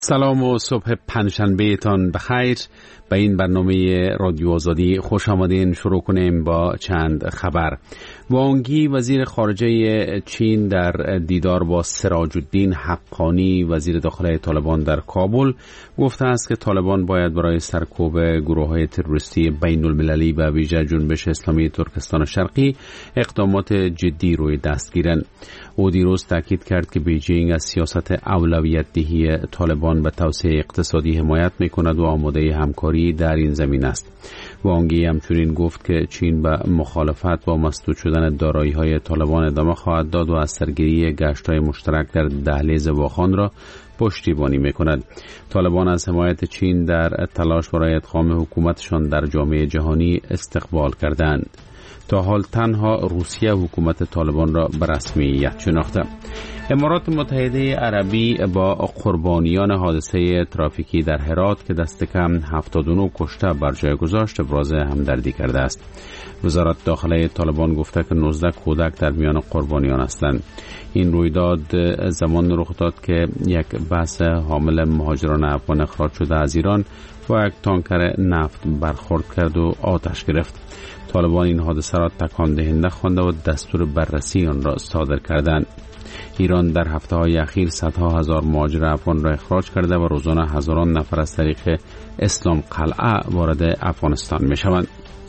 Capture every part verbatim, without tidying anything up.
سلام و صبح پنجشنبه تان بخیر. به این برنامه رادیو آزادی خوش آمدین. شروع کنیم با چند خبر. وانگی وزیر خارجه چین در دیدار با سراج الدین حقانی وزیر داخله طالبان در کابل گفته است که طالبان باید برای سرکوب گروه‌های تروریستی بین المللی و ویژه جنبش اسلامی ترکستان شرقی اقدامات جدی روی دست گیرند. او دیروز تاکید کرد که بیجینگ از سیاست اولویت دهی طالبان به توسعه اقتصادی حمایت می‌کند و آماده همکاری در این زمین است. وانگی همچنین گفت که چین به مخالفت با مسدود شدن دارایی‌های طالبان ادامه خواهد داد و از سرگیری گشت‌های مشترک در دهلیز واخان را پشتیبانی می‌کند. طالبان از حمایت چین در تلاش برای ادغام حکومتشان در جامعه جهانی استقبال کردند. تا حال تنها روسیه حکومت طالبان را به رسمیت شناخته. امارات متحده عربی با قربانیان حادثه ترافیکی در هرات که دست کم هفتاد و نه کشته بر جای گذاشت ابراز همدردی کرده است. وزارت داخله طالبان گفته که نوزده کودک در میان قربانیان هستند. این رویداد زمان رخ داد که یک بس حامل مهاجران افغان اخراج شده از ایران با یک تانکر نفت برخورد کرد و آتش گرفت. طالبان این حادثه را تکان دهنده خوانده و دستور بررسی آن را صادر کردند. ایران در هفته‌های اخیر صدها هزار مهاجر افغان را اخراج کرده و روزانه هزاران نفر از طریق اسلام قلعه وارد افغانستان می‌شوند.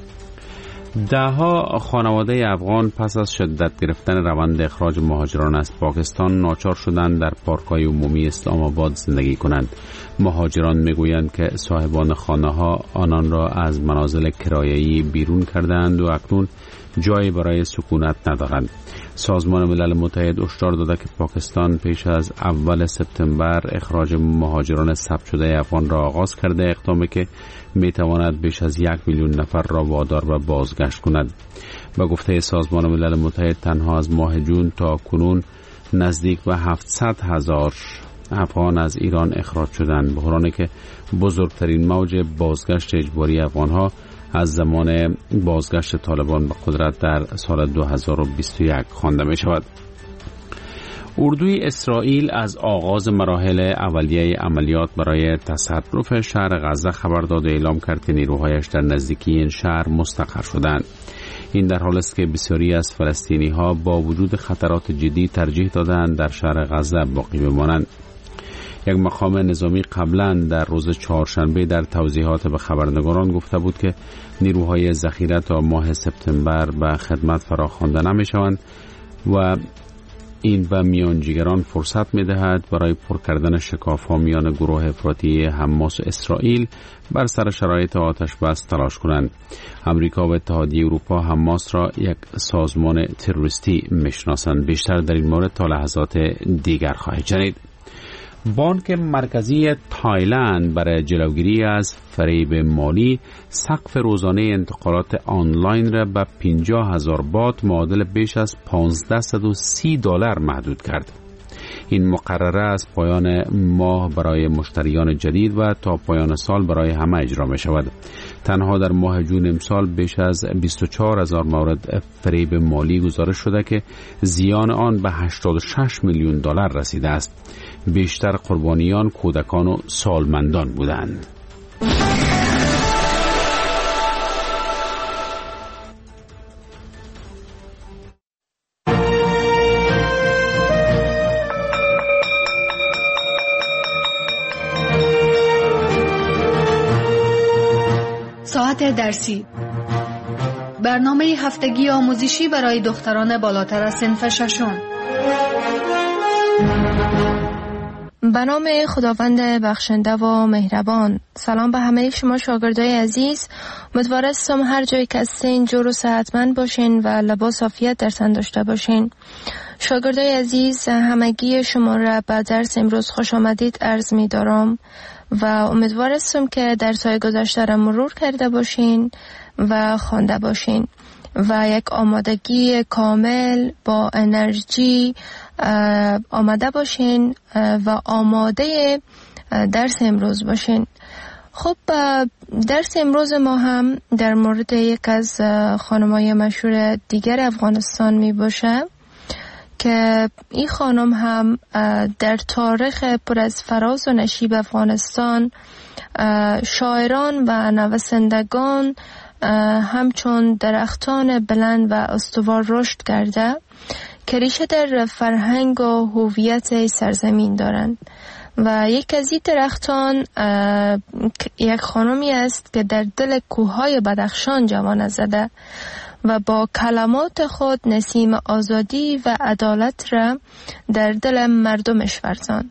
ده‌ها خانواده افغان پس از شدت گرفتن روند اخراج مهاجران از پاکستان ناچار شدند در پارک‌های عمومی اسلام آباد زندگی کنند. مهاجران میگویند که صاحبان خانه‌ها آنان را از منازل کرایه‌ای بیرون کردند و اکنون جایی برای سکونت ندارند. سازمان ملل متحد هشدار داده که پاکستان پیش از اول سپتامبر اخراج مهاجران ثبت شده افغان را آغاز کرده، اقدامی که میتواند بیش از یک میلیون نفر را وادار به بازگشت کند. با گفته سازمان ملل متحد تنها از ماه جون تا کنون نزدیک به هفتصد هزار افغان از ایران اخراج شدند، بحرانی که بزرگترین موج بازگشت اجباری افغانها از زمان بازگشت طالبان به قدرت در سال دو هزار و بیست و یک خوانده می شود. اردوی اسرائیل از آغاز مراحل اولیه عملیات برای تصرف شهر غزه خبر داد و اعلام کرد که نیروهایش در نزدیکی این شهر مستقر شدند. این در حالی است که بسیاری از فلسطینی ها با وجود خطرات جدی ترجیح دادند در شهر غزه باقی بمانند. یک مقام نظامی قبلا در روز چهارشنبه در توضیحات به خبرنگاران گفته بود که نیروهای ذخیره تا ماه سپتامبر به خدمت فراخوانده نمی شوند و این به میانجیگران فرصت می دهد برای پر کردن شکاف‌ها میان گروه افراطی حماس و اسرائیل بر سر شرایط آتش بس تلاش کنند. امریکا و اتحادیه اروپا حماس را یک سازمان تروریستی میشناسند. بیشتر در این مورد تا لحظات دیگر خواهید شنید. بانک مرکزی تایلند برای جلوگیری از فریب مالی سقف روزانه انتقالات آنلاین را به پنجاه هزار بات معادل بیش از پانزده و سی دلار محدود کرد. این مقرره از پایان ماه برای مشتریان جدید و تا پایان سال برای همه اجرا می شود. تنها در ماه جون امسال بیش از بیست و چهار هزار مورد فریب مالی گزارش شده که زیان آن به هشتاد و شش میلیون دلار رسیده است. بیشتر قربانیان کودکان و سالمندان بودند. ساعت درسی، برنامه هفتگی آموزشی برای دختران بالاتر از صنف ششم. به نام خداوند بخشنده و مهربان. سلام به همه شما شاگردای عزیز. امیدوارم هر جایی که هستین جور و صحتمند باشین و لباس عافیت در تن داشته باشین. شاگردای عزیز، همگی شما را به درس امروز خوش آمدید عرض می دارم و امیدوارم که درس‌های گذشته را مرور کرده باشین و خوانده باشین و یک آمادگی کامل با انرژی آماده باشین و آماده درس امروز باشین. خب درس امروز ما هم در مورد یک از خانم‌های مشهور دیگر افغانستان می باشه که این خانم هم در تاریخ پر از فراز و نشیب افغانستان شاعران و نویسندگان همچون درختان بلند و استوار رشد کرده که ریشه در فرهنگ و هویت سرزمین دارند و یک از این درختان یک خانمی است که در دل کوههای بدخشان جوانه زده و با کلمات خود نسیم آزادی و عدالت را در دل مردمش ورزاند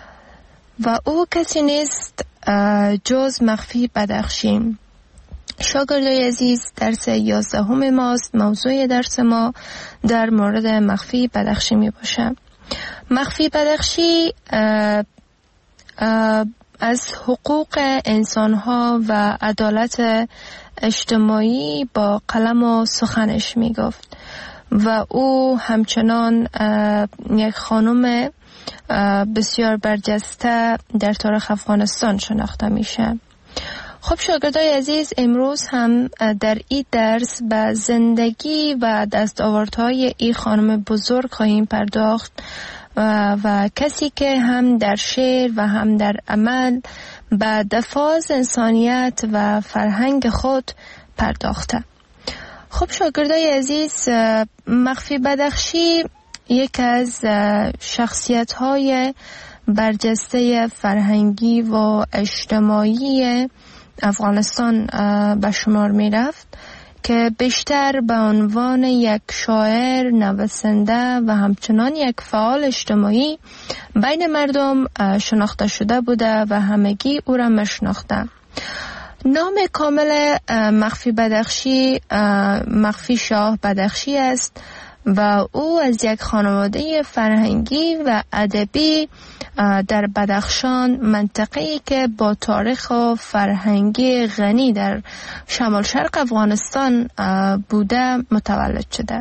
و او کسی نیست جز مخفی بدخشی. شاگردای عزیز، درس یازدهم ماست. موضوع درس ما در مورد مخفی بدخشی می باشه. مخفی بدخشی اه اه از حقوق انسانها و عدالت اجتماعی با قلم و سخنش می گفت و او همچنان یک خانم بسیار برجسته در تاریخ افغانستان شناخته میشه. خب شاگردای عزیز، امروز هم در این درس به زندگی و دستاوردهای این خانم بزرگ خواهیم پرداخت و, و کسی که هم در شعر و هم در عمل به دفاع از انسانیت و فرهنگ خود پرداخته. خب شاگردای عزیز، مخفی بدخشی یک از شخصیت‌های برجسته فرهنگی و اجتماعی افغانستان به شمار می رفت که بیشتر به عنوان یک شاعر، نویسنده و همچنان یک فعال اجتماعی بین مردم شناخته شده بوده و همگی او را می‌شناختند. نام کامل مخفی بدخشی مخفی شاه بدخشی است و او از یک خانواده فرهنگی و ادبی در بدخشان، منطقه‌ای که با تاریخ و فرهنگی غنی در شمال شرق افغانستان بوده متولد شده.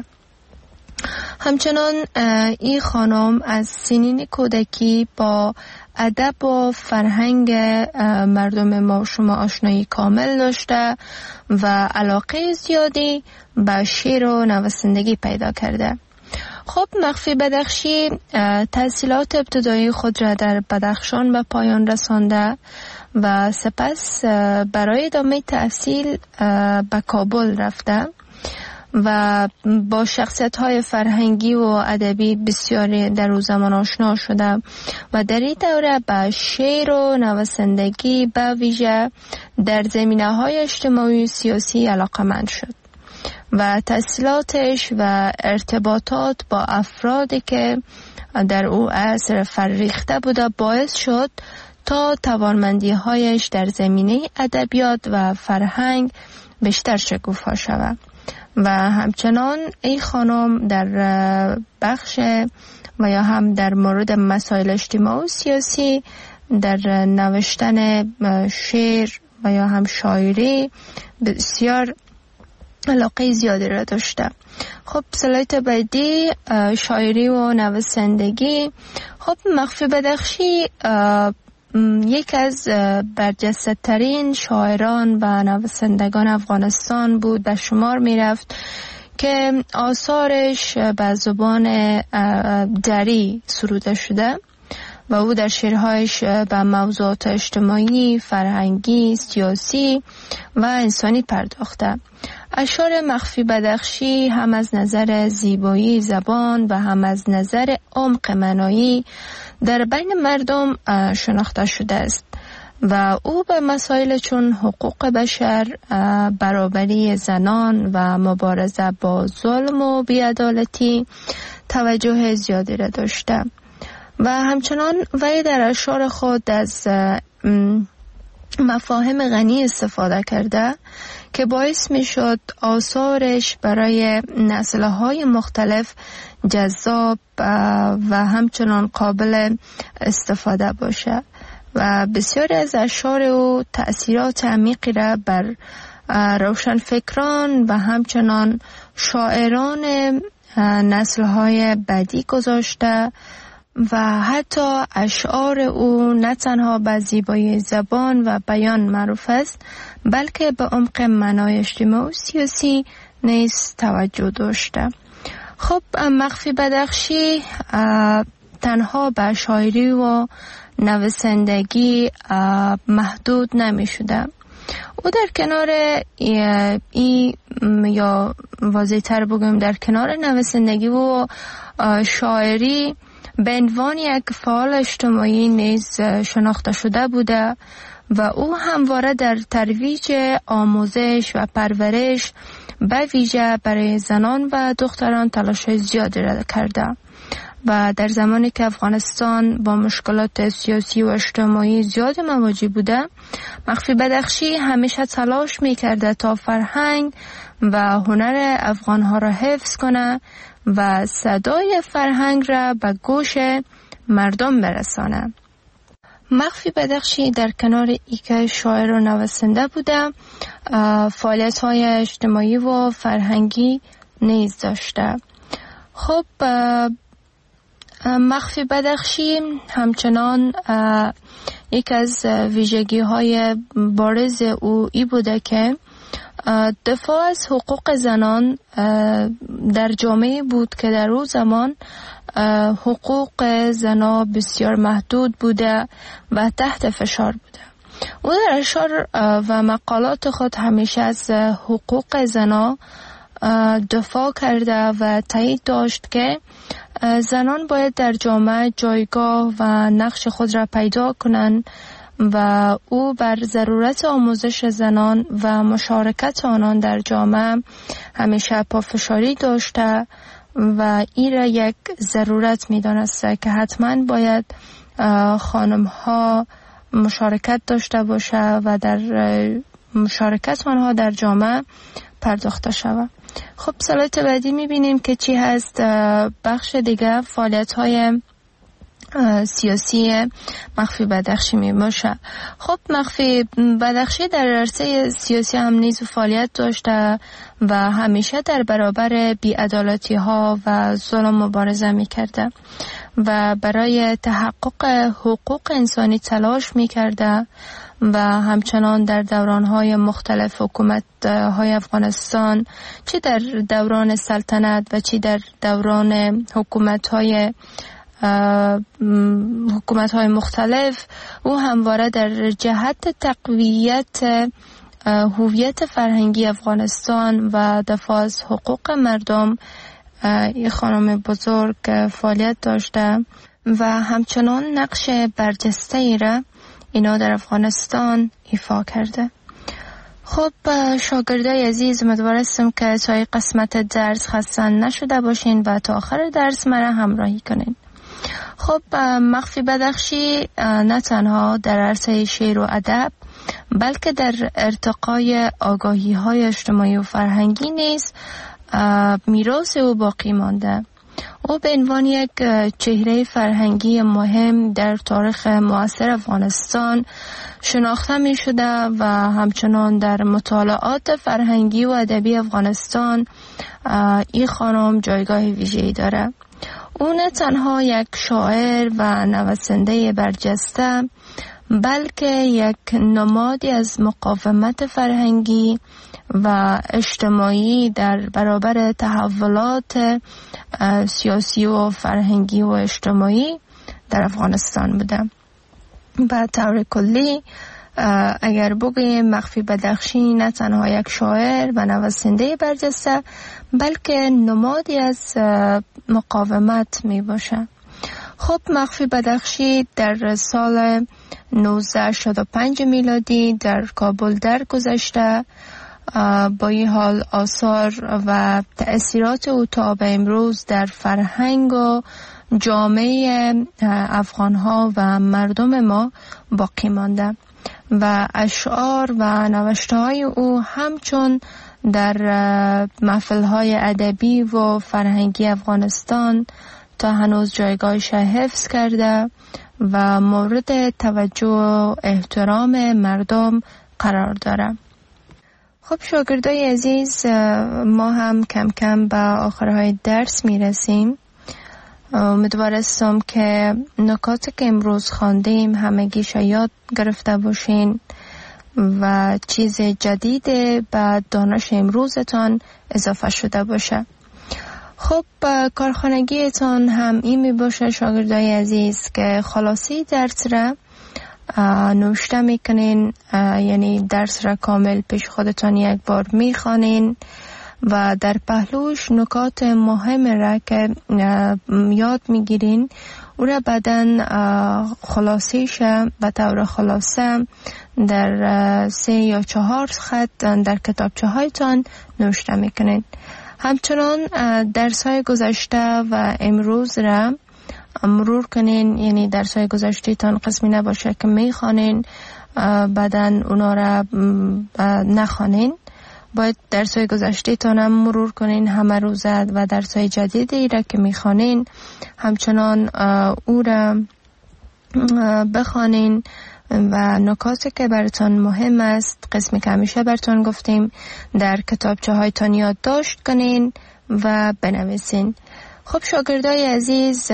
همچنان این خانم از سنین کودکی با ادب و فرهنگ مردم ما شما آشنایی کامل داشته و علاقه زیادی به شعر و نویسندگی پیدا کرده. خب مخفی بدخشی تحصیلات ابتدایی خود را در بدخشان به پایان رسانده و سپس برای ادامه تحصیل به کابل رفته و با شخصیت‌های فرهنگی و ادبی بسیاری در او زمان آشنا شده و در این دوره به شعر و نویسندگی به ویژه در زمینه‌های اجتماعی و سیاسی علاقه‌مند شد و تحصیلاتش و ارتباطات با افرادی که در او اثر فرریخته بوده باعث شد تا توانمندی‌هایش در زمینه ادبیات و فرهنگ بیشتر شکوفا شود و همچنان این خانم در بخش و یا هم در مورد مسائل اجتماعی و سیاسی در نوشتن شعر و یا هم شاعری بسیار علاقه زیادی را داشته. خب سلایت بعدی شاعری و نویسندگی. خب مخفی بدخشی یک از برجسته ترین شاعران و نویسندگان افغانستان بود به شمار می رفت که آثارش به زبان دری سروده شده و او در شعرهایش به موضوعات اجتماعی، فرهنگی، سیاسی و انسانی پرداخته. اشعار مخفی بدخشی هم از نظر زیبایی زبان و هم از نظر عمق معنایی در بین مردم شناخته شده است و او به مسائل چون حقوق بشر، برابری زنان و مبارزه با ظلم و بی‌عدالتی توجه زیادی را داشته و همچنان وی در اشعار خود از مفاهیم غنی استفاده کرده که باعث می شد آثارش برای نسل‌های مختلف جذاب و همچنان قابل استفاده باشه و بسیاری از اشعار او تأثیرات عمیقی را بر روشنفکران و همچنان شاعران نسل‌های بعدی گذاشته و حتی اشعار او نه تنها به زیبایی زبان و بیان معروف است بلکه به عمق معنای اجتماعی و سیاسی نیز توجه داشته. خب مخفی بدخشی تنها به شاعری و نویسندگی محدود نمی شده. او در کنار ای, ای یا واضح تر بگم در کنار نویسندگی و شاعری به عنوان یک فعال اجتماعی نیز شناخته شده بوده و او همواره در ترویج آموزش و پرورش به ویژه برای زنان و دختران تلاش زیادی را کرده و در زمانی که افغانستان با مشکلات سیاسی و اجتماعی زیاد مواجه بوده، مخفی بدخشی همیشه تلاش میکرده تا فرهنگ و هنر افغانها را حفظ کنه و صدای فرهنگ را به گوش مردم برسانه. مخفی بدخشی در کنار اینکه شاعر و نویسنده بوده، فعالیت های اجتماعی و فرهنگی نیز داشته. خب مخفی بدخشی همچنان یک از ویژگی های بارز او ای بوده که دفاع از حقوق زنان در جامعه بود که در اون زمان حقوق زنان بسیار محدود بوده و تحت فشار بوده. او در اشعار و مقالات خود همیشه از حقوق زنان دفاع کرده و تایید داشت که زنان باید در جامعه جایگاه و نقش خود را پیدا کنند و او بر ضرورت آموزش زنان و مشارکت آنان در جامعه همیشه پافشاری داشته و این را یک ضرورت می دانسته که حتما باید خانم ها مشارکت داشته باشه و در مشارکت آنها در جامعه پرداخته شود. خب سلایت بعدی می بینیم که چی هست. بخش دیگه فعالیت های سیاسی مخفی بدخشی می باشه. خب مخفی بدخشی در عرصه سیاسی هم نیز فعالیت داشته و همیشه در برابر بی‌عدالتی ها و ظلم مبارزه می کرده و برای تحقق حقوق انسانی تلاش می کرده و همچنان در دوران‌های مختلف حکومت‌های افغانستان، چه در دوران سلطنت و چه در دوران حکومت‌های حکومت‌های مختلف، او همواره در جهت تقویت هویت فرهنگی افغانستان و دفاع از حقوق مردم این خانم بزرگ فعالیت داشته و همچنان نقش برجسته‌ای را اینا در افغانستان ایفا کرده. خب شاگردای عزیز، امیدوار هستم که تا قسمت درس خسته نشده باشین و تا آخر درس مرا همراهی کنین. خب مخفی بدخشی نه تنها در عرصه شعر و ادب بلکه در ارتقای آگاهی های اجتماعی و فرهنگی نیز میراث او باقی مانده. او به عنوان یک چهره فرهنگی مهم در تاریخ معاصر افغانستان شناخته می شده و همچنان در مطالعات فرهنگی و ادبی افغانستان این خانم جایگاه ویژه‌ای داره. او نه تنها یک شاعر و نویسنده برجسته بلکه یک نمادی از مقاومت فرهنگی و اجتماعی در برابر تحولات سیاسی و فرهنگی و اجتماعی در افغانستان بوده. به طور کلی اگر بگوییم مخفی بدخشی نه تنها یک شاعر و نویسنده برجسته بلکه نمادی از مقاومت می باشه. خب مخفی بدخشی در سال نوزده هشتاد و پنج میلادی در کابل درگذشته. با این حال آثار و تأثیرات او تا به امروز در فرهنگ و جامعه افغانها و مردم ما باقی مانده و اشعار و نوشته‌های او همچون در محفل‌های ادبی و فرهنگی افغانستان تا هنوز جایگاهش حفظ کرده و مورد توجه و احترام مردم قرار داره. خب شاگردای عزیز، ما هم کم کم به آخرهای درس میرسیم. امیدوار هستم که نکاتی که امروز خواندیم همگیش یاد گرفته باشین و چیز جدید به دانش امروزتان اضافه شده باشه. خب کارخانگیتان هم این می باشه شاگردای عزیز که خلاصی درس را نوشته میکنین، یعنی درس را کامل پیش خودتان یک بار میخوانین و در پهلوش نکات مهم را که یاد میگیرین او را بعدن خلاصیش به طور خلاصه در سه یا چهار خط در کتابچه هایتان نوشته میکنین. همچنان درس های گذشته و امروز را مرور کنین، یعنی درس های گذشته تان قسمی نباشه که میخوانین بعدن اونا را نخوانین. باید درس های گذشته تان هم مرور کنین همه روزه و درس های جدیدی را که میخوانین همچنان او را بخوانین و نکاتی که براتون مهم است، قسمی که همیشه براتون گفتیم، در کتابچه هایتان یادداشت کنین و بنویسین. خب شاگردای عزیز،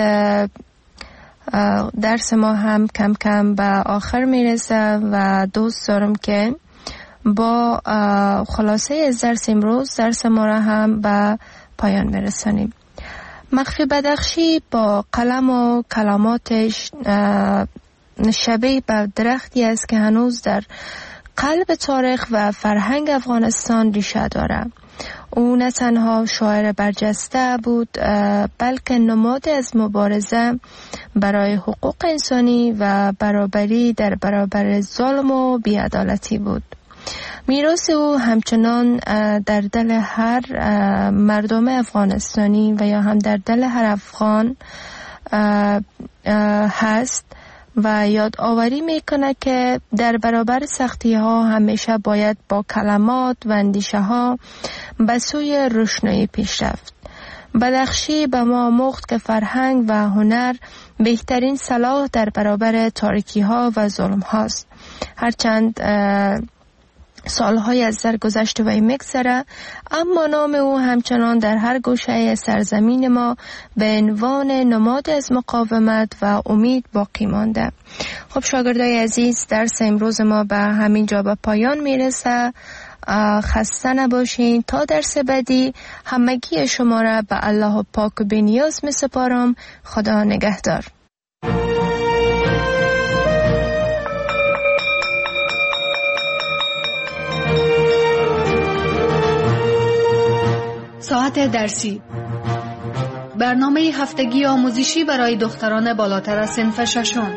درس ما هم کم کم به آخر میرسه و دوست دارم که با خلاصه از درس امروز درس ما را هم به پایان برسانیم. مخفی بدخشی با قلم و کلماتش شبیه به درختی است که هنوز در قلب تاریخ و فرهنگ افغانستان ریشه دارد. او نه تنها شاعر برجسته بود بلکه نماد از مبارزه برای حقوق انسانی و برابری در برابر ظلم و بی‌عدالتی بود. میراث او همچنان در دل هر مردم افغانستانی و یا هم در دل هر افغان هست و یادآوری میکنه که در برابر سختی ها همیشه باید با کلمات و اندیشه ها به سوی روشنایی پیش رفت. بدخشی به ما آموخت که فرهنگ و هنر بهترین سلاح در برابر تاریکی ها و ظلم هاست. هرچند سالهای از در گذشته و میگذره، اما نام او همچنان در هر گوشه سرزمین ما به عنوان نماد از مقاومت و امید باقی مانده. خب شاگردای عزیز، درس امروز ما به همین جا به پایان میرسه. خسته نباشین. تا درس بعدی همگی شما را به الله پاک و بی‌نیاز میسپارم. خدا نگهدار. ساعت درسی، برنامه هفتگی آموزشی برای دختران بالاتر از صنف ششم.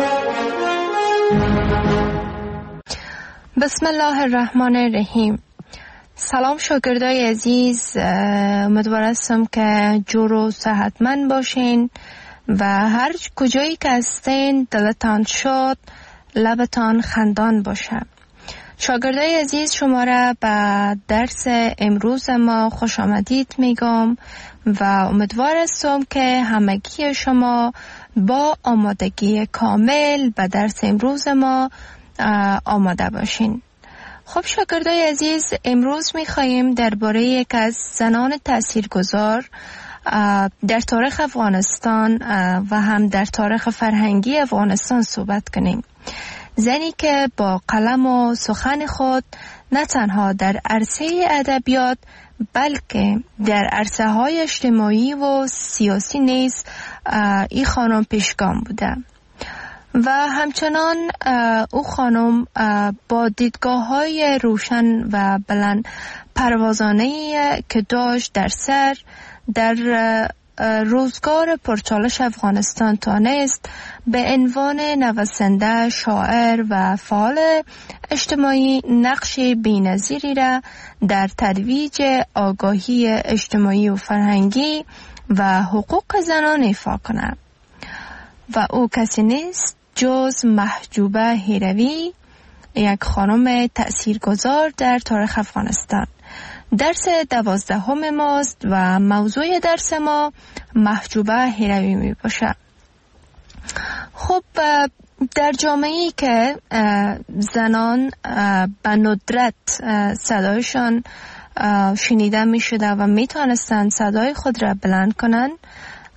بسم الله الرحمن الرحیم. سلام شاگردای عزیز، امیدوار هستم که جور و صحتمند باشین و هر کجایی که هستین دلتان شاد، لبتان خندان باشه. شاگردای عزیز، شما را به درس امروز ما خوش آمدید میگم و امیدوار هستم که همگی شما با آمادگی کامل به درس امروز ما آماده باشین. خب شاگردای عزیز، امروز میخواییم درباره یک از زنان تاثیرگذار در تاریخ افغانستان و هم در تاریخ فرهنگی افغانستان صحبت کنیم. زنی که با قلم و سخن خود نه تنها در عرصه ادبیات بلکه در عرصه های اجتماعی و سیاسی نیز این خانم پیشگام بوده و همچنان او خانم با دیدگاه های روشن و بلند پروازانه‌ای که داشت در سر در روزگار پرچالش افغانستان تانست به عنوان نویسنده، شاعر و فعال اجتماعی نقش بی‌نظیری را در ترویج آگاهی اجتماعی و فرهنگی و حقوق زنان ایفا کند و او کسی نیست جز محجوبه هیروی، یک خانم تأثیرگذار در تاریخ افغانستان. درس دوازدهم ماست و موضوع درس ما محجوبه هیروی می باشه. خب در جامعه‌ای که زنان به ندرت صدایشان شنیده می شده و می توانستند صدای خود را بلند کنند،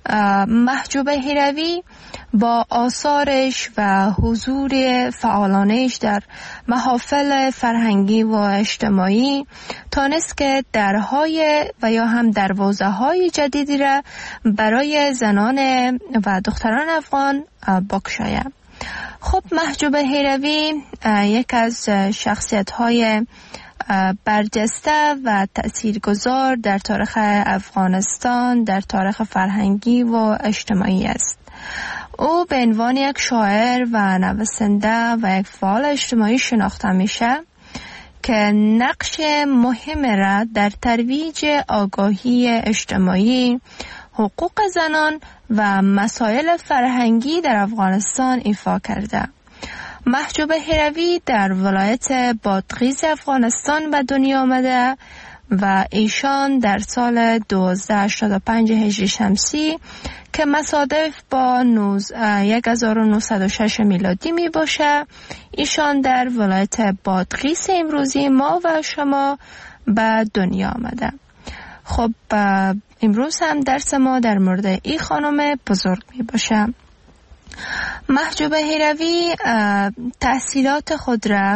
محجوب هیروی با آثارش و حضور فعالانش در محافل فرهنگی و اجتماعی تانست که درهای و یا هم دروازه های جدیدی را برای زنان و دختران افغان بگشاید. خب محجوب هیروی یک از شخصیت های برجسته و تأثیرگذار در تاریخ افغانستان، در تاریخ فرهنگی و اجتماعی است. او به عنوان یک شاعر و نویسنده و یک فعال اجتماعی شناخته میشه که نقش مهم را در ترویج آگاهی اجتماعی، حقوق زنان و مسائل فرهنگی در افغانستان ایفا کرده. محجوب هیروی در ولایت بادغیس افغانستان به دنیا آمده و ایشان در سال دوازده هشتاد و پنج هجری شمسی که مصادف با هزار و نهصد و شش میلادی می باشه، ایشان در ولایت بادغیس امروزی ما و شما به دنیا آمده. خب امروز هم درس ما در مورد این خانم بزرگ می باشه. محجوب هیروی تحصیلات خود را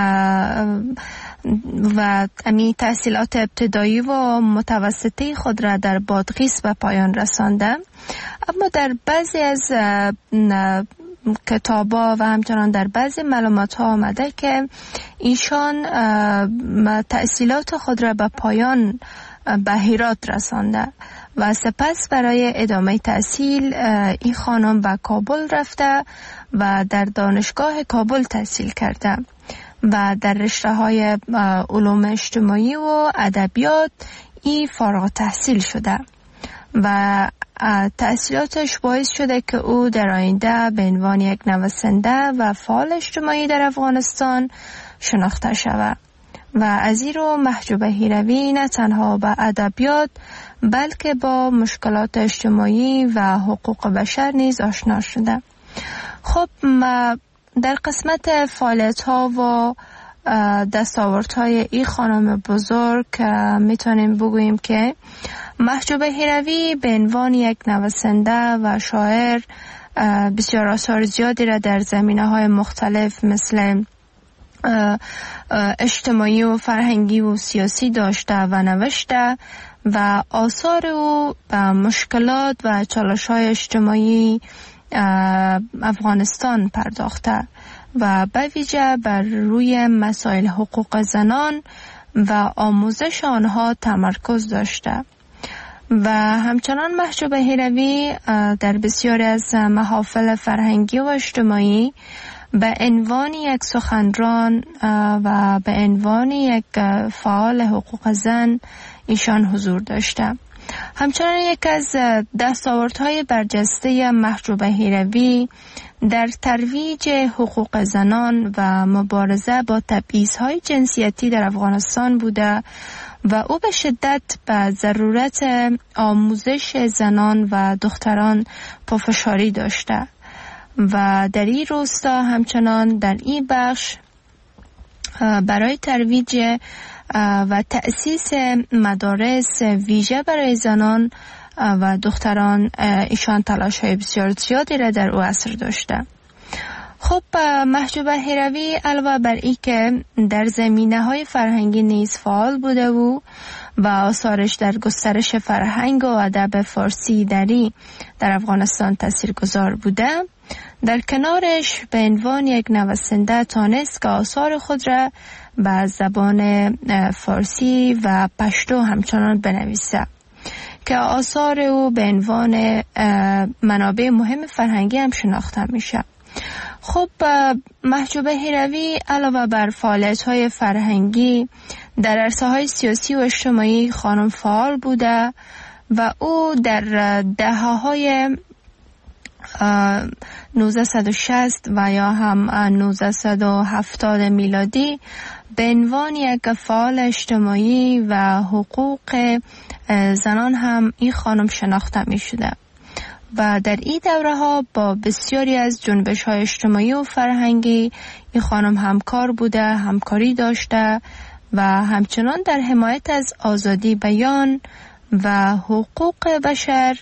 و امی تحصیلات ابتدایی و متوسطی خود را در بادغیس به پایان رسانده، اما در بعضی از کتابا و همچنان در بعضی معلومات ها آمده که ایشان تحصیلات خود را به پایان به هرات رسانده و سپس برای ادامه تحصیل این خانم به کابل رفته و در دانشگاه کابل تحصیل کرده و در رشته های علوم اجتماعی و ادبیات ای فارغ التحصیل شده و تحصیلاتش باعث شده که او در آینده به عنوان یک نویسنده و فعال اجتماعی در افغانستان شناخته شود. و از این رو محجوب هیروی نه تنها با ادبیات بلکه با مشکلات اجتماعی و حقوق بشر نیز آشنا شده. خب در قسمت فعالیت ها و دستاورد های این خانم بزرگ میتونیم بگوییم که محجوب هیروی به عنوان یک نویسنده و شاعر بسیار آثار زیادی را در زمینه های مختلف مثل اجتماعی و فرهنگی و سیاسی داشته و نوشته و آثار او به مشکلات و چالش‌های اجتماعی افغانستان پرداخته و به ویژه بر روی مسائل حقوق زنان و آموزش آنها تمرکز داشته. و همچنان محجوب هیروی در بسیاری از محافل فرهنگی و اجتماعی به عنوان یک سخنران و به عنوان یک فعال حقوق زن ایشان حضور داشته. همچنان یک از دستاوردهای برجسته محجوب هیروی در ترویج حقوق زنان و مبارزه با تبعیض‌های جنسیتی در افغانستان بوده و او به شدت به ضرورت آموزش زنان و دختران پافشاری داشته و در این راستا همچنان در این بخش برای ترویج و تأسیس مدارس ویژه برای زنان و دختران ایشان تلاش‌های بسیار زیادی را در او عصر داشته. خب محجوب هیروی علاوه بر این که در زمینه‌های فرهنگی نیز فعال بوده و و آثارش در گسترش فرهنگ و ادب فارسی دری در افغانستان تاثیرگذار بوده، در کنارش به عنوان یک نویسنده تانست که آثار خود را به زبان فارسی و پشتو همچنان بنویسه که آثار او به عنوان منابع مهم فرهنگی هم شناخته میشه. خب محجوب هیروی علاوه بر فعالیت‌های فرهنگی در عرصه‌های سیاسی و اجتماعی خانم فعال بوده و او در دهه‌های نوزده و شصت و یا هم نوزده و هفتاد میلادی به عنوان یک فعال اجتماعی و حقوق زنان هم این خانم شناخته می شده و در این دوره ها با بسیاری از جنبش های اجتماعی و فرهنگی این خانم همکار بوده، همکاری داشته و همچنان در حمایت از آزادی بیان و حقوق بشر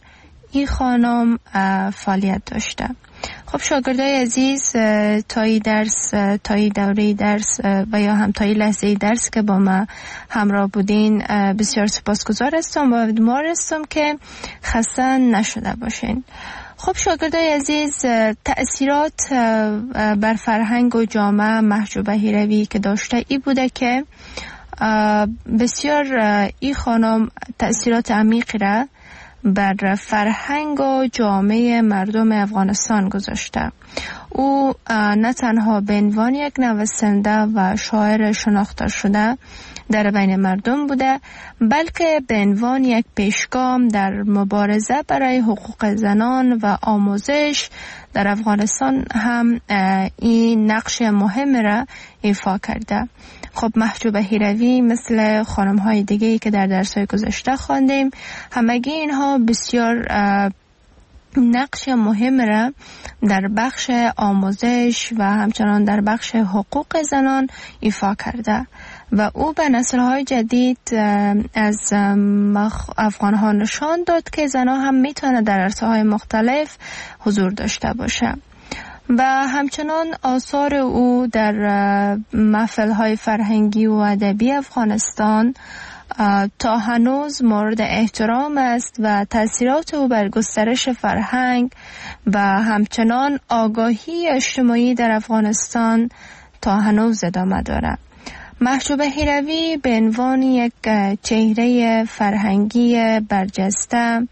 این خانم فعالیت داشته. خب شاگردای عزیز، تایی درس تایی دوره درس و یا هم تایی لحظه درس که با ما همراه بودین بسیار سپاسگزار هستم و امیدوار هستم که خسته نشده باشین. خب شاگردای عزیز، تأثیرات بر فرهنگ و جامعه محجوبه هیروی که داشته ای بوده که بسیار این خانم تأثیرات عمیقی را بر فرهنگ و جامعه مردم افغانستان گذاشته. او نه تنها به عنوان یک نویسنده و شاعر شناخته شده در بین مردم بوده، بلکه به عنوان یک پیشگام در مبارزه برای حقوق زنان و آموزش در افغانستان هم این نقش مهم را ایفا کرده. خب محجوبه هیروی مثل خانم های دیگه‌ای که در درس‌های گذشته خواندیم، همگی اینها بسیار نقش مهم را در بخش آموزش و همچنان در بخش حقوق زنان ایفا کرده و او به نسل‌های جدید از افغان‌ها نشان داد که زنان هم میتونه در عرصه‌های مختلف حضور داشته باشه. و همچنان آثار او در محفل‌های فرهنگی و ادبی افغانستان تا هنوز مورد احترام است و تأثیرات او بر گسترش فرهنگ و همچنان آگاهی اجتماعی در افغانستان تا هنوز ادامه دارد. محجوبه هیروی به عنوان یک چهره فرهنگی برجسته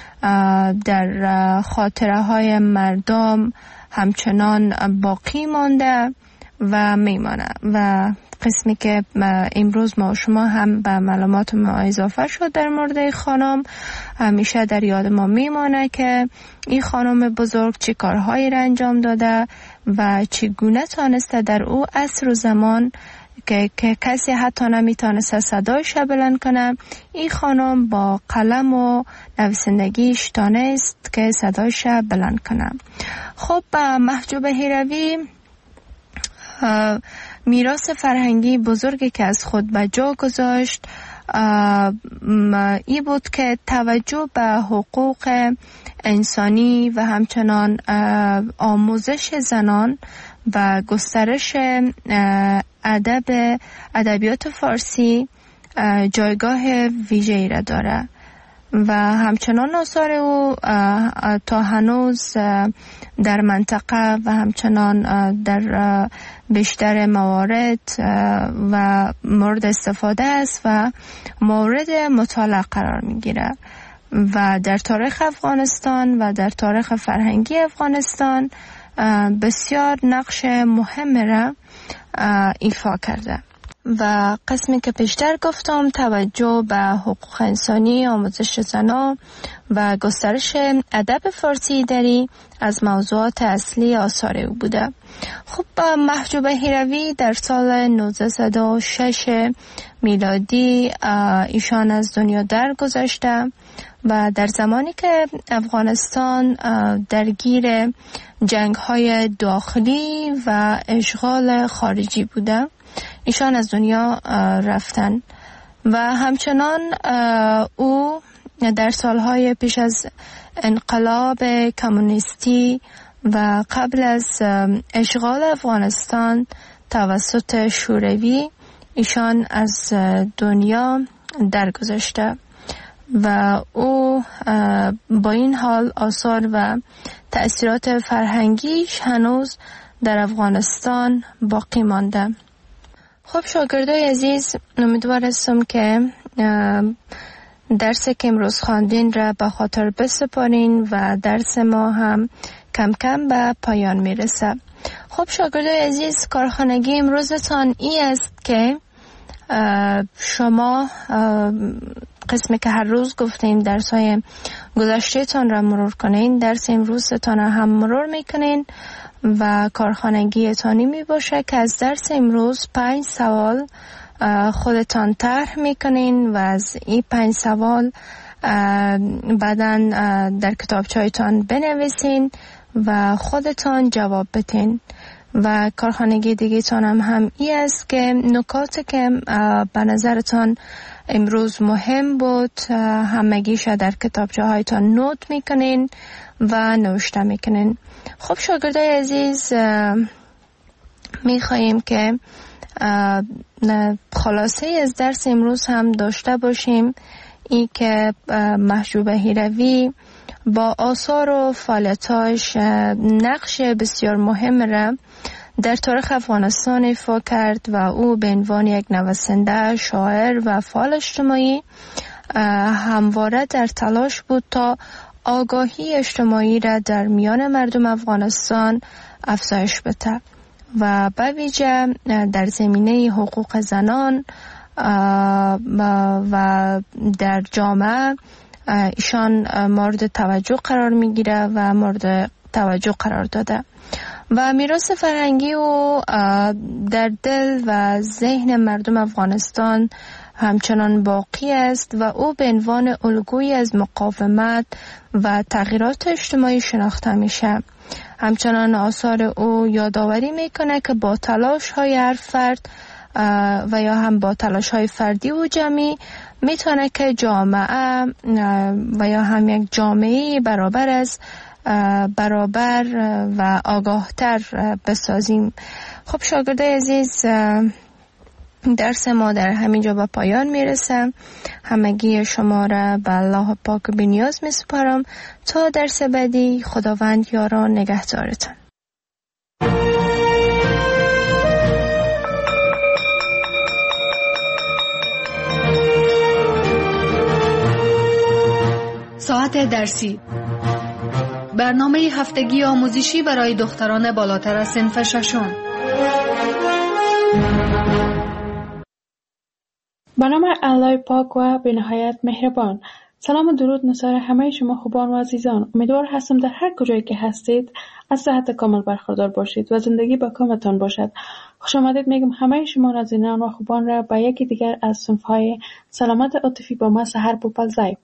در خاطره های مردم همچنان باقی مانده و میمانه و قسمی که امروز ما و شما هم به معلومات ما اضافه شد در مورد خانم همیشه در یاد ما میمانه که این خانم بزرگ چی کارهایی را انجام داده و چگونه تانسته در او عصر و زمان که, که کسی حتی نمیتونسته صدایش بلند کنه، این خانم با قلم و نویسندگیش تانست که صدایش بلند کنه. خب محجوبه هیروی میراث فرهنگی بزرگی که از خود به جا گذاشت ای بود که توجه به حقوق انسانی و همچنان آموزش زنان و گسترش ادب ادبیات فارسی جایگاه ویژه‌ای را داره و همچنان آثار او تا هنوز در منطقه و همچنان در بیشتر موارد و مورد استفاده است و مورد مطالعه قرار میگیره و در تاریخ افغانستان و در تاریخ فرهنگی افغانستان بسیار نقش مهم را ایفا کرده. و قسمی که پیشتر گفتم توجه به حقوق انسانی، آموزش زنان و گسترش ادب فارسی دری از موضوعات اصلی آثار او بوده. خب محجوبه هیروی در سال نوزده و شش میلادی ایشان از دنیا درگذشته و در زمانی که افغانستان درگیر جنگ‌های داخلی و اشغال خارجی بوده ایشان از دنیا رفتن و همچنان او در سالهای پیش از انقلاب کمونیستی و قبل از اشغال افغانستان توسط شوروی ایشان از دنیا درگذشته و او با این حال آثار و تأثیرات فرهنگیش هنوز در افغانستان باقی مانده. خب شاگردای عزیز، امیدوار هستم که درس که امروز خواندین را به خاطر بسپارین و درس ما هم کم کم به پایان میرسه. خب شاگردای عزیز، کارخانگی امروزتان ای است که شما قسمی که هر روز گفتیم درس های گذشته تان را مرور کنین، درس امروزتان را هم مرور میکنین و کارخانگی تانی می باشه که از درس امروز پنج سوال خودتان طرح میکنین و از این پنج سوال بعداً در کتابچه‌تان بنویسین و خودتان جواب بدین و کارخانگی دیگه تانم هم ای است که نکاتی که به نظرتان امروز مهم بود همگیش در کتابچه هایتان نوت میکنین و نوشته میکنین. خب شاگردای عزیز، میخواییم که خلاصه از درس امروز هم داشته باشیم، ای که محجوب هیروی با آثار و فعالیتاش نقش بسیار مهم را در تاریخ افغانستان ایفا کرد و او به عنوان یک نویسنده، شاعر و فعال اجتماعی همواره در تلاش بود تا آگاهی اجتماعی را در میان مردم افغانستان افزایش بده و به ویژه در زمینه حقوق زنان و در جامعه ایشان مورد توجه قرار میگیره و مورد توجه قرار داده و میراث فرهنگی او در دل و ذهن مردم افغانستان همچنان باقی است و او به عنوان الگویی از مقاومت و تغییرات اجتماعی شناخته میشه. همچنان آثار او یادآوری میکنه که با تلاش های هر فرد و یا هم با تلاش های فردی و جمعی میتونه که جامعه و یا هم یک جامعه برابر از برابر و آگاهتر بسازیم. خب شاگردای عزیز، درس ما در همینجا به پایان میرسه. همگی شما را به الله پاک بی‌نیاز میسپارم تا درس بعدی. خداوند یاران نگهدارتان. ساعت درسی، برنامه هفتگی آموزشی برای دختران بالاتر از صنف ششم. به نام الله پاک و به نهایت مهربان. سلام و درود نثار همه شما خوبان و عزیزان. امیدوار هستم در هر کجایی که هستید از صحت کامل برخوردار باشید و زندگی با کامتان باشد. خوش آمدید میگم همه شما نازنینان و خوبان را به یکی دیگر از صنف‌های سلامت عاطفی با ما سحر بوپلزای.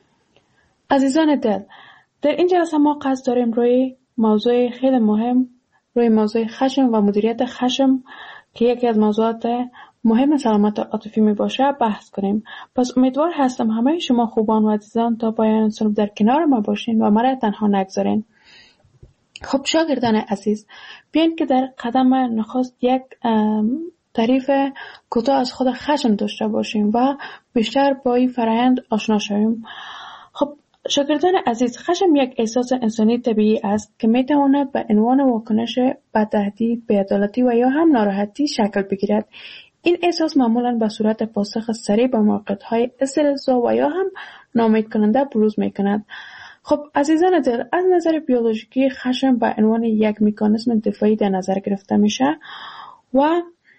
عزیزان دل، در این جلسه ما قصد داریم روی موضوع خیلی مهم، روی موضوع خشم و مدیریت خشم که یکی از موضوعات مهم سلامت عاطفی می باشه بحث کنیم. پس امیدوار هستم همه شما خوبان و عزیزان تا پایان صنف در کنار ما باشین و مرا تنها نگذارین. خب شاگردان عزیز، بیاین که در قدم نخست یک تعریف کوتاه از خود خشم داشته باشیم و بیشتر با این فرآیند آشنا شویم. خب شاگردان عزیز، خشم یک احساس انسانی طبیعی است که می تواند به عنوان واکنش به تهدید، بی‌عدالتی و یا هم ناراحتی شکل بگیرد. این احساس معمولاً به صورت پاسخ سریع به موقعیت‌های استرس‌زا و یا هم ناامید کننده بروز می‌کند. خب عزیزان دل، از نظر بیولوژیکی خشم به عنوان یک مکانیزم دفاعی در نظر گرفته میشه و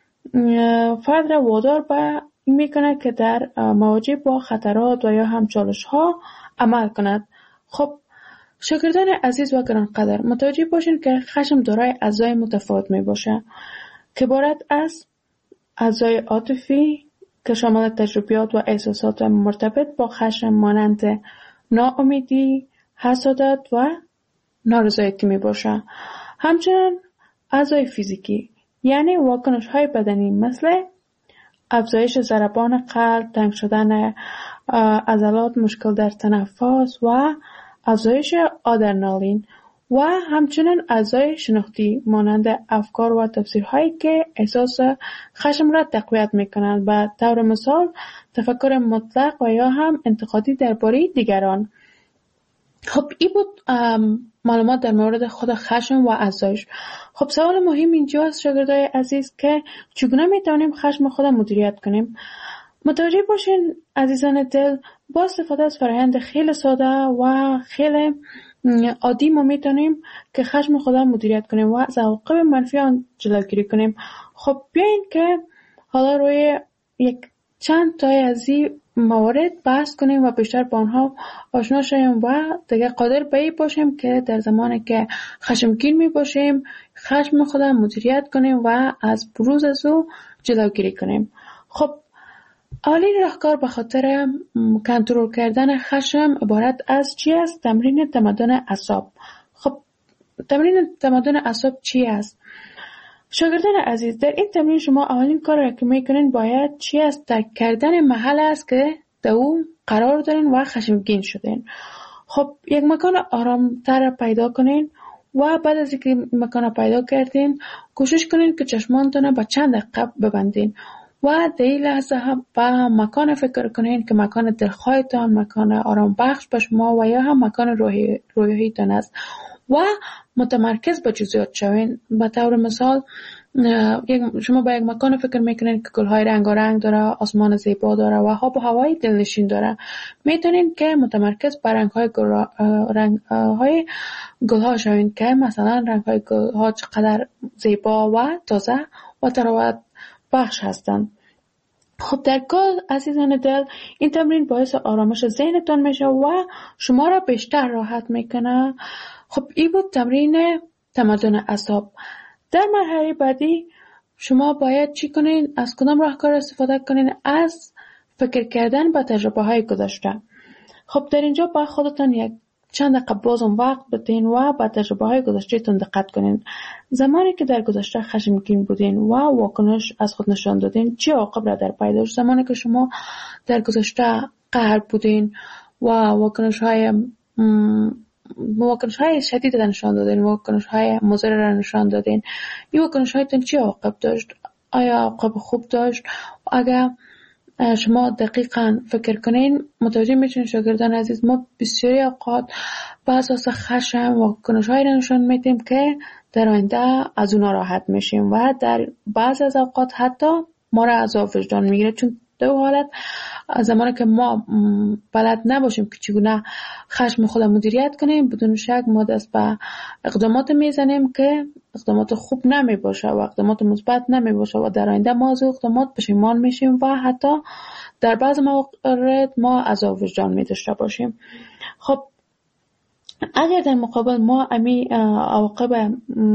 فرد را وادار به این میکنه که در مواجه با خطرات و یا هم چالش‌ها عمل کند. خب شاگردان عزیز و گرانقدر، متوجه باشین که خشم دارای اجزای متفاوت می باشه که عبارت از اجزای عاطفی که شامل تجربیات و احساسات مرتبط با خشم مانند ناامیدی، حسادت و نارضایتی می باشه. همچنین اجزای فیزیکی یعنی واکنش های بدنی مثل افزایش ضربان قلب، تنگ شدن عضلات، مشکل در تنفس و افزایش آدرنالین و همچنین اعضای شناختی مانند افکار و تفسیرهایی که احساس خشم را تقویت میکنند. به طور مثال تفکر مطلق و یا هم انتقادی درباره دیگران. خب این بود معلومات در مورد خود خشم و اعضایش. خب سوال مهم اینجاست شاگردای عزیز که چگونه میتونیم خشم خود مدیریت کنیم؟ متوجه باشین عزیزان دل، با استفاده از فرآیند خیلی ساده و خیلی عادی ما میتونیم که خشم خود مدیریت کنیم و از عواقب منفی آن جلوگیری کنیم. خب بیاین که حالا روی یک چند تای از این موارد بحث کنیم و بیشتر با آنها آشنا شویم و دیگه قادر به این باشیم که در زمانی که خشمگین می باشیم خشم خود مدیریت کنیم و از بروز از او جلوگیری کنیم. خب اولین راهکار به خاطر کنترل کردن خشم عبارت از چی است؟ تمرین تمدن اعصاب. خب تمرین تمدن اعصاب چی است؟ شاگردان عزیز، در این تمرین شما اولین کار را که میکنین باید چی است؟ درک کردن محل است که در اون قرار دارین و خشمگین شدین. خب یک مکان آرامتر پیدا کنین و بعد از اینکه مکان پیدا کردین کوشش کنین که چشمانتون به چند دقیقه ببندین و در این لحظه هم به مکان فکر کنین که مکان دلخواهتان، مکان آرام بخش به شما و یا هم مکان روحی روحیتان است و متمرکز به جزئیات شوین. به طور مثال شما به یک مکان فکر میکنین که گلهای رنگارنگ داره، آسمان زیبا داره و آب و هوای دلنشین داره. میتونین که متمرکز بر رنگهای گل رنگهای گلها شوین که مثلا رنگهای گلها چقدر زیبا و تازه و تراوت بخش هستند. خب در کل عزیزان دل، این تمرین باعث آرامش ذهنتان میشه و شما را بیشتر راحت میکنه. خب این بود تمرین تمدن اعصاب. در مرحله بعدی شما باید چی کنین؟ از کدام راهکار استفاده کنین؟ از فکر کردن به تجربه های گذشته. خب در اینجا با خودتان یک چند دقیقه بازم وقت بدین و به تجربه های گذشته تون دقت کنین. زمانی که در گذشته خشمگین بودین و واکنش از خود نشان دادین چه عواقب را در پی داشت؟ زمانی که شما در گذشته قهر بودین و واکنش های واکنش های شدید را نشان دادین، واکنش های مضر را نشان دادین، این واکنش هایتون چه عواقب داشت؟ آیا عواقب خوب داشت؟ اگر شما دقیقاً فکر کنین متوجه میشین شاگردان عزیز، ما بسیاری اوقات به اساس خشم و واکنش‌هایی را نشان میدیم که در آینده از اونا راحت میشیم و در بعض از اوقات حتی ما را عذاب وجدان میگیره. چون دو حالت، زمانی که ما بلد نباشیم که چگونه خشم خود مدیریت کنیم، بدون شک ما دست به اقدامات میزنیم که اقدامات خوب نمی باشه و اقدامات مثبت نمی باشه و در آینده ما از اقدامات پشیمان میشیم و حتی در بعض موارد ما عذاب وجدان می داشته باشیم. خب اگر در مقابل ما امی عواقب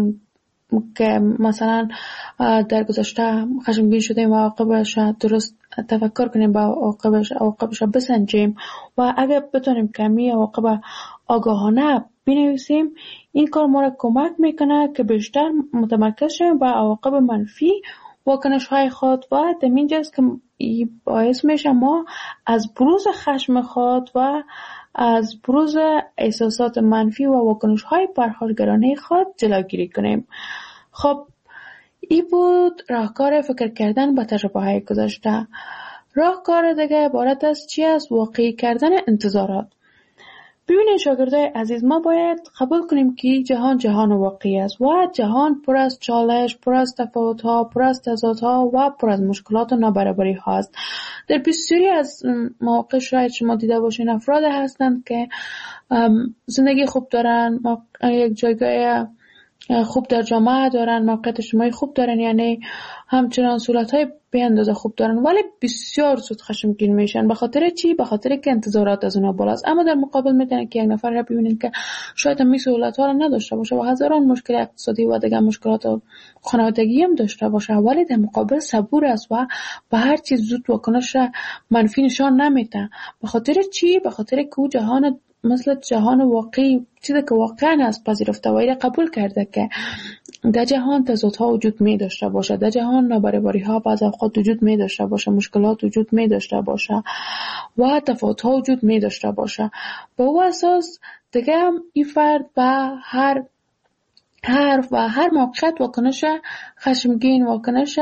که مثلا در گذشته خشمگین شدیم و عواقبش درست تفکر کنیم با عواقبش عواقبش بسنجیم و اگر بتونیم کمی عواقب آگاهانه بنویسیم، این کار ما را کمک میکنه که بیشتر متمرکز شیم با عواقب منفی واکنش های خود و در اینجاست که باعث میشه ما از بروز خشم خود و از بروز احساسات منفی و واکنش های پرخاشگرانه خود جلوگیری کنیم. خب این بود راهکار فکر کردن با تجربه های گذشته. راهکار دیگه عبارت از چی است؟ واقعی کردن انتظارات. ببینید شاگردای عزیز، ما باید قبول کنیم که جهان جهان واقعی است و جهان پر از چالش، پر از تفاوت ها، پر از تضاد ها و پر از مشکلات و نابرابری ها است. در بسیاری از مواقع شاید شما دیده باشین افراد هستند که زندگی خوب دارن، یک جایگاه خوب در جامعه دارن، موقعیت اجتماعی خوب دارن، یعنی همچنان صورت‌های به اندازه خوب دارن، ولی بسیار زود خشمگین میشن. به خاطر چی؟ به خاطر که انتظارات از اونها بالاست. اما در مقابل میتونن که یک نفر را ببینین که شاید هم سهولت‌ها را نداشته باشه و هزاران مشکل اقتصادی و دیگر مشکلات خانوادگی هم داشته باشه، ولی در مقابل صبور است و به هر چیز زود واکنش منفی نشان نمیده. به خاطر چی؟ به خاطر که او جهان مثل جهان واقعی، چیزی که واقعا است پذیرفته و قبول کرده که در جهان تضادها وجود می داشته باشه، در جهان نابرابری ها بعض اوقات وجود می داشته باشه، مشکلات وجود می داشته باشه و تفاوت ها وجود می داشته باشه. به او اساس دیگه هم این فرد به هر هر و هر موقعیت واکنش خشمگین، واکنش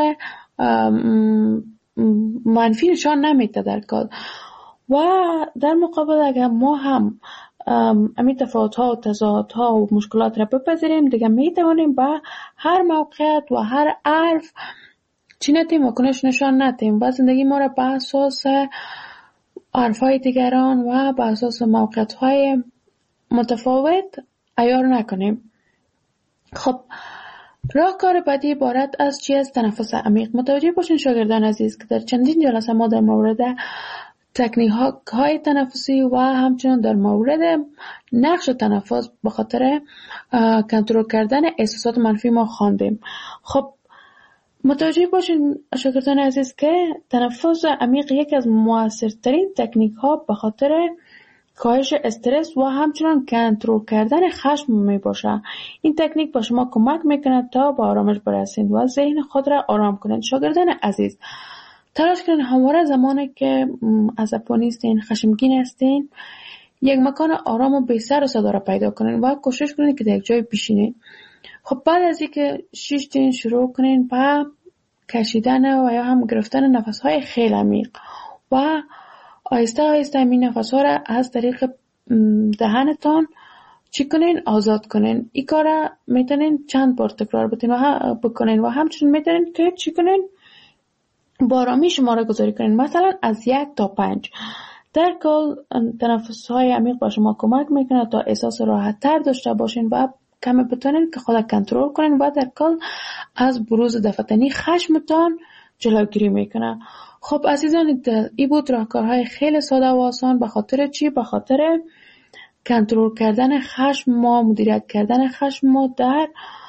منفی نشان نمیده در کار. و در مقابل اگر ما هم امی تفاوت ها و تضاد ها و مشکلات را بپذیریم، دیگه می توانیم با هر موقعیت و هر عرف چی نتیم واکنش نشان نتیم و زندگی ما را به اساس عرف های دیگران و به اساس موقعیت های متفاوت عیار نکنیم. خب راهکار بعدی عبارت از چی است؟ تنفس عمیق. متوجه باشین شاگردان عزیز که در چندین جلسه ما در مورد تکنیک های تنفسی و همچنین در مورد نقش تنفس به خاطر کنترل کردن احساسات منفی ما خواندیم. خب متوجه باشین شاگردان عزیز که تنفس عمیق یکی از موثرترین تکنیک ها به خاطر کاهش استرس و همچنان کنترل کردن خشم می باشه. این تکنیک با شما کمک میکنه تا به آرامش برسید و ذهن خود را آرام کنید. شاگردان عزیز، تلاش کنید همواره زمانی که عصبانی هستین، خشمگین هستین، یک مکان آرام و بی سر و صدا را پیدا کنید و کوشش کنید که در یک جای بشینید. خب بعد از اینکه شیشتین شروع کنید با کشیدن و یا هم گرفتن نفس‌های خیلی عمیق و آهسته آهسته این نفس‌ها را از طریق دهنتان چی کنین؟ آزاد کنین. این کار را میتونین چند بار تکرار بکنین و همچنین میتونین که چی کنین؟ با آرامی شماره گذاری کنین، مثلا از یک تا پنج. در کل تنفس‌های عمیق با شما کمک میکنه تا احساس راحت تر داشته باشین و کمی بتونین که خود کنترل کنین و در کل از بروز دفتنی خشمتان جلوگیری میکنه. خب عزیزان دل، این بود راهکارهای خیلی ساده و آسان. به خاطر چی؟ به خاطر کنترل کردن خشم ما، مدیریت کردن خشم ما در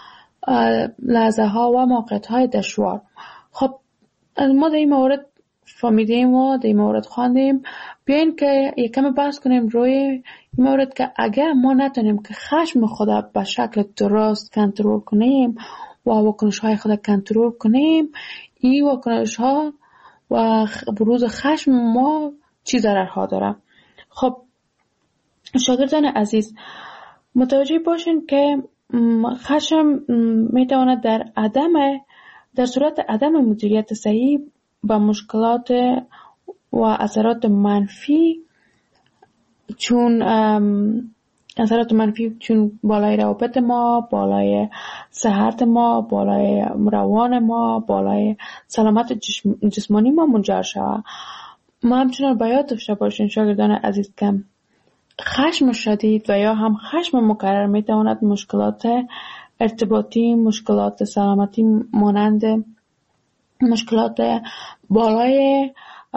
لحظه ها و موقعیت های دشوار. خب ما در این مورد فهمیدیم و در این مورد خواندیم. بیاین که یکم بحث کنیم روی این مورد که اگر ما نتونیم که خشم خود به شکل درست کنترل کنیم و واکنش های خود کنترل کنیم، این واکنش ها و بروز خشم ما چی ضررها داره. خب شاگردان عزیز، متوجه باشین که خشم میتواند در عدم در صورت عدم مدیریت صحیح با مشکلات و اثرات منفی چون اثرات منفی چون بالای روابط ما، بالای صحت ما، بالای روان ما، بالای سلامت جسمانی ما منجر شود. ما همچنان باید داشته باشین شاگردان عزیز که خشم شدید و یا هم خشم مکرر میتواند مشکلات ارتباطی، مشکلات سلامتی مانند مشکلات بالای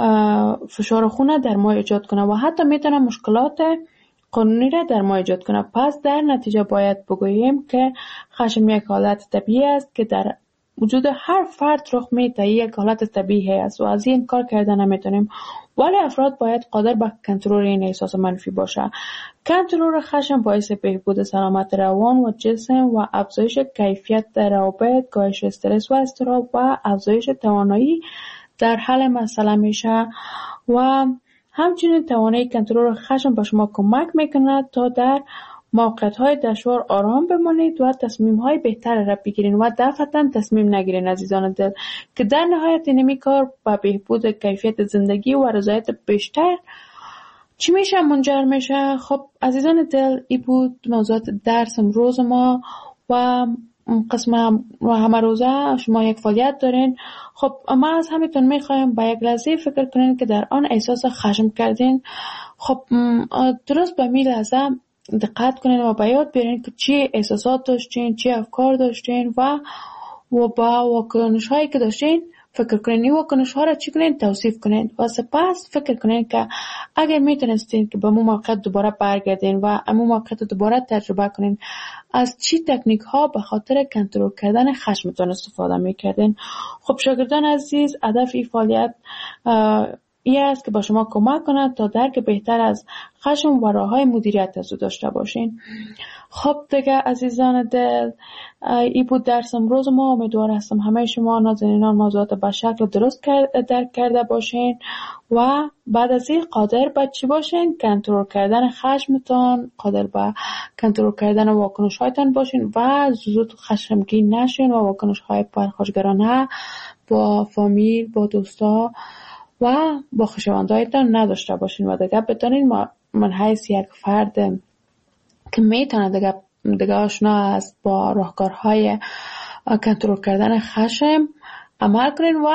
فشار خون در ما ایجاد کنه و حتی میتونه مشکلات قانونی را در ما ایجاد کنه. پس در نتیجه باید بگوییم که خشم یک حالت طبیعی است که در وجود هر فرد رخ میده، یک حالت طبیعی است و از این کار کردن نمیتونیم، ولی افراد باید قادر به کنترل این احساس منفی باشه. کنترل خشم باعث بهبود سلامت روان و جسم و افزایش کیفیت روابط، کاهش استرس و اضطراب و افزایش توانایی در حل مسئله میشه و همچنین توانایی کنترل خشم به شما کمک میکنه تا در موقعیت‌های دشوار آرام بمانید و تصمیم‌های بهتر را بگیرین و دفعتاً تصمیم نگیرین عزیزان دل، که در نهایت اینمی کار به بهبود کیفیت زندگی و رضایت بیشتر چی میشه منجر میشه. خب عزیزان دل، این بود موضوعات درس امروز ما و قسم همه روزه شما یک فعالیت دارین. خب ما از همیتون میخوایم با یک لحظه فکر کنین که در آن احساس خشم کردین. خب درست به می لحظه دقت کنین و به یاد بیارین که چی احساسات داشتین، چی افکار داشتین و و با واکنش هایی که داشتین فکر کنین. این واکنش ها را چی کنین؟ توصیف کنین و سپس فکر کنین که اگر میتونستین که به مو موقعیت دوباره برگردین و امو موقعیت دوباره تجربه کنین، از چی تکنیک ها به خاطر کنترل کردن خشمتون استفاده میکردین. خب شاگردان عزیز، هدف این فعالیت این است که با شما کمک کند تا درک بهتر از خشم و راه‌های مدیریت از او داشته باشین. خب دیگه عزیزان دل، این بود درس امروز ما. امیدوار هستم همه شما نازنینان موضوعات به شکل درست درک کرده باشین و بعد از این قادر به چی باشین؟ کنترل کردن خشمتان، قادر به کنترل کردن واکنش هایتان باشین و زود خشمگین نشین و واکنش های پرخاشگرانه با فامیل، با دوستا و با خویشاوندایتان نداشته باشین و دیگه بتونین من حیث یک فرد که میتونه دیگه دیگه آشنا است با راهکارهای کنترل کردن خشم عمل کنین و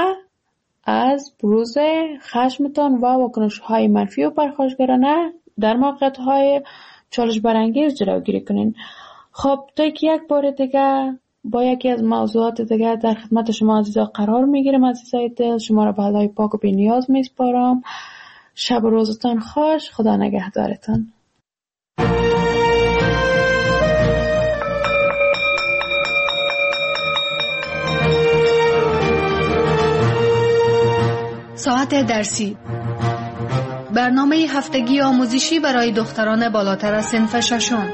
از بروز خشمتان و واکنش‌های منفی و پرخاشگرانه در موقعیت‌های چالش برانگیز جلوگیری کنین. خب تا که یک بار دیگه با یکی از موضوعات دیگه در خدمت شما عزیزا قرار میگیرم. عزیزای دل، شما را به خدای پاک و بی نیاز میسپارم. شب و روزتان خوش. خدا نگهدارتان. ساعت درسی برنامه هفتگی آموزشی برای دختران بالاتر از صنف ششم.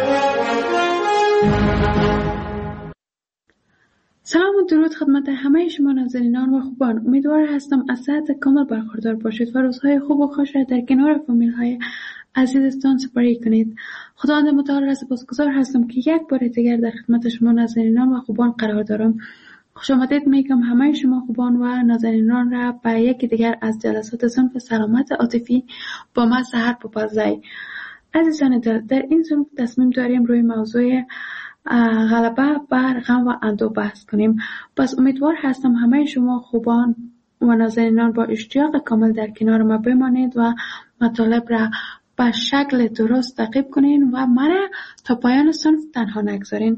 سلام و درود خدمت همه شما ناظرینان و خوبان. امیدوار هستم از صحت کامل برخوردار باشید و روزهای خوب و خوش را در کنار فامیل های عزیزتان سپری کنید. خداوند متعال را سپاسگزار هستم که یک بار دیگر در خدمت شما ناظرینان و خوبان قرار دارم. خوش آمدید میگم همه شما خوبان و ناظرینان را به یکی دیگر از جلسات صنف سلامت عاطفی با من سحر پوپزی. عزیزان دل، در این صنف تصمیم داریم روی موضوع غلبه بر غم و اندوه بحث کنیم. پس امیدوار هستم همه شما خوبان و ناظرینان با اشتیاق کامل در کنار ما بمانید و مطالب را به شکل درست تعقیب کنین و مرا تا پایان صنف تنها نگذارین.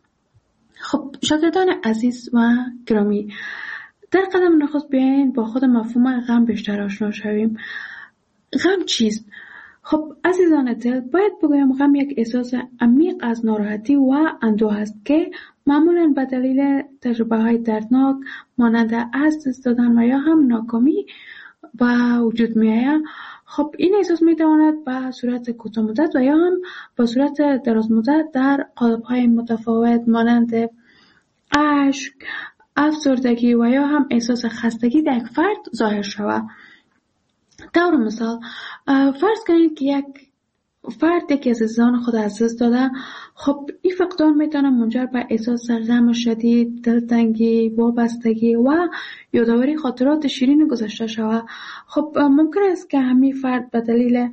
خب شاگردان عزیز و گرامی، در قدم نخست بیاین با خود مفهوم غم بیشتر آشنا شویم. غم چیست؟ خب عزیزان دل، باید بگویم غم یک احساس عمیق از ناراحتی و اندوه است که معمولاً به دلیل تجربه های دردناک مانند از دست دادن و یا هم ناکامی به وجود می آید. خب این احساس می تواند به صورت کوتاه مدت و یا هم به صورت دراز مدت در قالب های متفاوت مانند اشک، افسردگی و یا هم احساس خستگی در یک فرد ظاهر شود. طور مثال فرض کنید که یک فرد یکی از عزیزان خود از دست داده. خب این فقدان میتونه منجر به احساس غم شدید، دلتنگی، وابستگی و یادآوری خاطرات شیرین گذشته شود. خب ممکن است که همین فرد به دلیل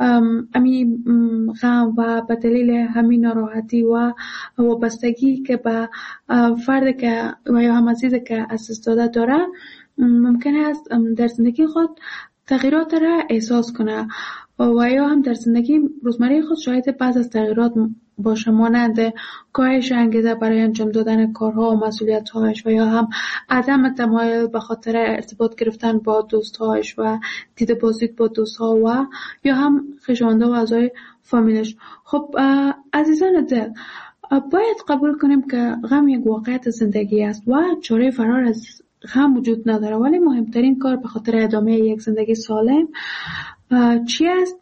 همین غم و به دلیل همین ناراحتی و وابستگی که به فرد که و یا هم عزیزی که از دست داده داره، ممکن است در زندگی خود تغییرات را احساس کنه و یا هم در زندگی روزمره خود شاهد بعض از تغییرات باشه، مانند کاهش انگیزه برای انجام دادن کارها و مسئولیت‌هایش و یا هم عدم تمایل به خاطر ارتباط گرفتن با دوست‌هایش و دیده بازدید با دوست‌ها و یا هم خویشاوندان و اعضای فامیلش. خب عزیزان دل، باید قبول کنیم که غم یک واقعیت زندگی است و چاره فرار از غم وجود نداره، ولی مهمترین کار به خاطر ادامه یک زندگی سالم چی است؟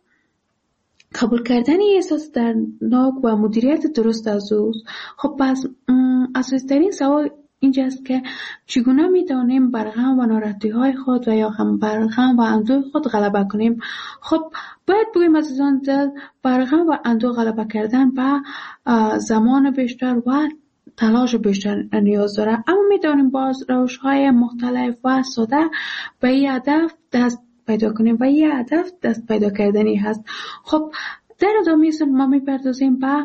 قبول کردن احساس دردناک و مدیریت درست از اوست. خب پس اساسی‌ترین سوال اینجاست که چگونه میتونیم بر غم و ناراحتی های خود و یا هم بر غم و اندوه خود غلبه کنیم. خب باید بگویم عزیزان دل، بر غم و اندوه غلبه کردن به زمان بیشتر و تلاش بیشتر نیاز داره، اما میتونیم باز روش های مختلف و ساده به این هدف دست پیدا کنیم و این هدف دست پیدا کردنی هست. خب در ادامه ما میپردازیم به